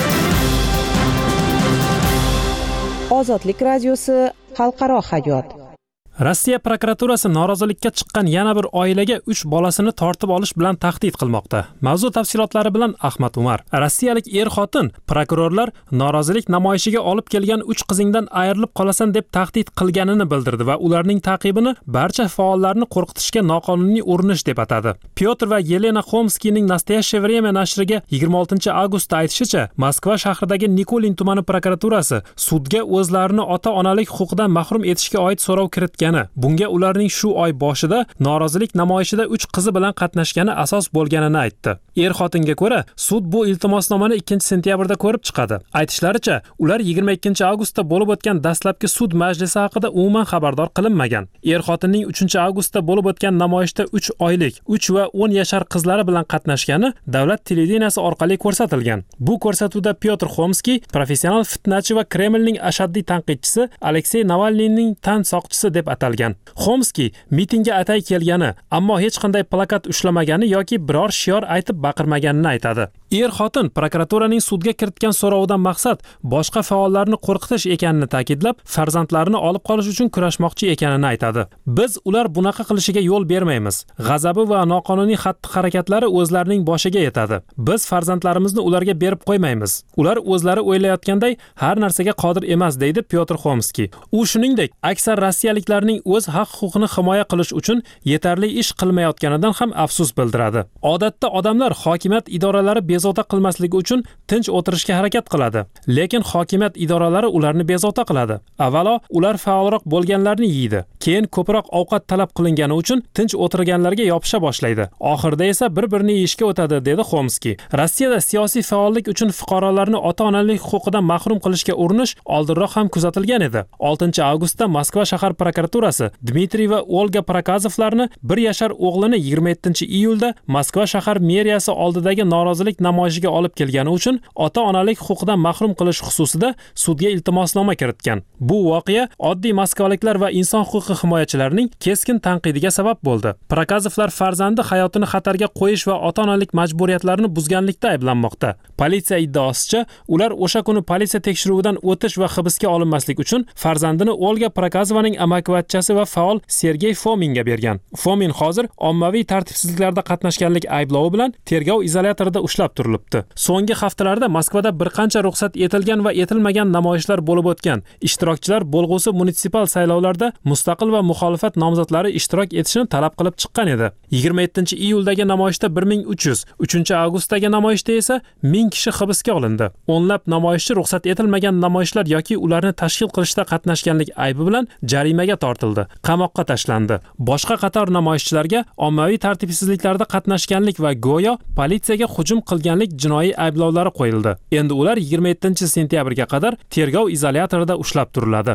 Ozodlik radiosi xalqaro hayot. Rossiya prokuraturasi norozilikka chiqqan yana bir oilaga 3 bolasini tortib olish bilan tahdid qilmoqda. Mavzu tafsilotlari bilan Ahmad Umar. Rossiyalik er-xotin prokurorlar norozilik namoyishiga olib kelgan 3 qizingdan ayrilib qolasan deb tahdid qilganini bildirdi va ularning ta'qibini barcha faollarni qo'rqitishga noqonuniy urinish deb atadi. Pyotr va Yelena Xomskining Nastoyashye Vremya nashriga 26 avgustda aytishicha, Moskva shahridagi Nikolin tumani prokuraturasi sudga o'zlarini ota-onalik huquqidan mahrum etishga oid so'rov kiritgan. Bunga ularning shu oy boshida norozilik namoyishida 3 qizi bilan qatnashgani asos bo'lganini aytdi. Er-xotinga ko'ra, sud bu iltimosnomani 2-sentyabrda ko'rib chiqadi. Aytishlaricha, ular 22-avgustda bo'lib o'tgan dastlabki sud majlisi haqida umuman xabardor qilinmagan. Er-xotinning 3-avgustda bo'lib o'tgan namoyishda 3 oylik, 3 va 10 yashar qizlari bilan qatnashgani davlat televideniyasi orqali ko'rsatilgan. Bu ko'rsatuvda Pyotr Xomskiy professional fitnachi va Kremlning ashaddiy tanqidchisi Aleksey Navalniyning tan soqchisi deb atalgan. Xomskiy mitingga atay kelgani, ammo hech qanday plakat ushlamagani yoki biror shior aytib baqirmaganini aytadi. Er-xotin prokuraturaning sudga kiritgan so'rovidan maqsad boshqa faollarni qo'rqitish ekanini ta'kidlab, farzandlarini olib qolish uchun kurashmoqchi ekanini aytadi. Biz ular bunaqa qilishiga yo'l bermaymiz. G'azabi va noqonuniy xatti-harakatlari o'zlarining boshiga yetadi. Biz farzandlarimizni ularga berib qo'ymaymiz. Ular o'zlari o'ylayotganday har narsaga qodir emas, deydi Pyotr Xomskiy. U shuningdek, aksar rossiyaliklarning o'z haq-huquqini himoya qilish uchun yetarli ish qilmayotganidan ham afsus bildiradi. Odatda odamlar hokimiyat idoralari bezovta qilmasligi uchun tinch o'tirishga harakat qiladi, lekin hokimiyat idoralari ularni bezovta qiladi. Avvalo, ular faolroq bo'lganlarni yeydi, keyin ko'proq ovqat talab qilingani uchun tinch o'tirganlarga yopisha boshlaydi. Oxirida esa bir-birini yeyishga o'tadi, dedi Xomskiy. Rossiyada siyosiy faollik uchun fuqarolarni ota-onalik huquqidan mahrum qilishga urinish oldinroq ham kuzatilgan edi. 6-avgustda Moskva shahar prokuraturasi Dmitriy va Olga Prokazovlarni 1 yashar o'g'lini 27-iyulda Moskva shahar meriyasi oldidagi norozilik namoyishiga olib kelgani uchun ota-onalik huquqidan mahrum qilish xususida sudga iltimosnoma kiritgan. Bu voqea oddiy moskvaliklar va inson huquqi himoyachilarining keskin tanqidiga sabab bo'ldi. Prokazovlar farzandi hayotini xatarga qo'yish va ota-onalik majburiyatlarini buzganlikda ayblanmoqda. Politsiya iddaosicha, ular o'sha kuni politsiya tekshiruvidan o'tish va hibsga olinmaslik uchun farzandini Olga Prokazovaning amakivachchasi va faol Sergey Fominga bergan. Fomin hozir ommaviy tartibsizliklarda qatnashganlik ayblovi bilan tergov izolyatorida ushlab turilibdi. So'nggi haftalarda Moskvada bir qancha ruxsat etilgan va etilmagan namoyishlar bo'lib o'tgan. Ishtirokchilar bo'lg'usi munitsipal saylovlarda mustaqil va muxolifat nomzodlari ishtirok etishini talab qilib chiqqan edi. 27-iyuldagi namoyishda 1300, 3-avgustdagi namoyishda esa 1000 kishi hibsga olindi. O'nlab namoyishchi ruxsat etilmagan namoyishlar yoki ularni tashkil qilishda qatnashganlik aybi bilan jarimaga tortildi, qamoqqa tashlandi. Boshqa qator namoyishchilarga ommaviy tartibsizliklarda qatnashganlik va go'yo politsiyaga hujum qilganlik jinoiy ayblovlari qo'yildi. Endi ular 27-sentyabrga qadar tergov izolyatorida ushlab turiladi.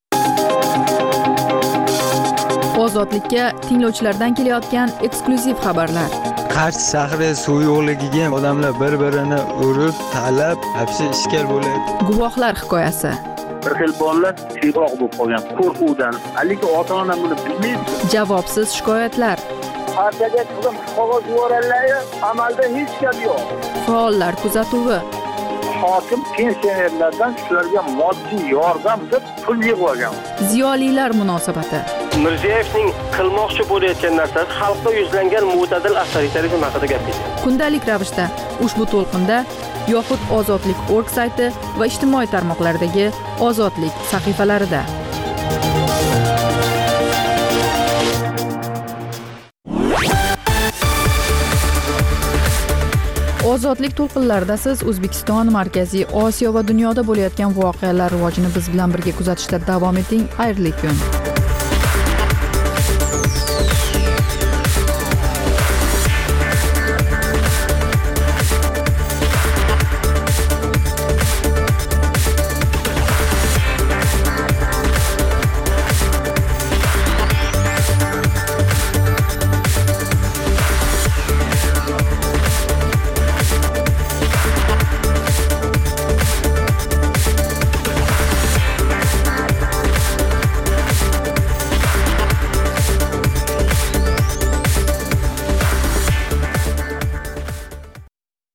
Ozodlikka tinglovchilardan kelayotgan eksklyuziv xabarlar. Qarshi shahri suv yo'qligiga odamlar bir-birini urib, talab, hapsi ishkal bo'lyapti. Guvohlar hikoyasi. Bir xil bolalar tiyroq bo'lib qolgan qo'rquvdan. Lekin ota-ona buni bilmaydi. Javobsiz shikoyatlar. Partiyaga qilib qog'oz yuborganlar, amalda hech gap yo'q. Faollar kuzatuvi. Hokim pensionerlardan shularga moddiy yordam deb pul yig'ib. Ziyolilar munosabati. Mirziyoyevning qilmoqchi bo'layotgan narsasi xalqqa yuzlangan mo'tadil avtoritarizm haqida gapirdi. Kundalik ravishda ushbu to'lqinda yoxud Ozodlik.org sayti va ijtimoiy tarmoqlardagi Ozodlik sahifalarida. Ozodlik to'lqinlarida siz O'zbekiston, Markaziy Osiyo va dunyoda bo'layotgan voqealar rivojini biz bilan birga kuzatishda davom eting. Xayrli kun.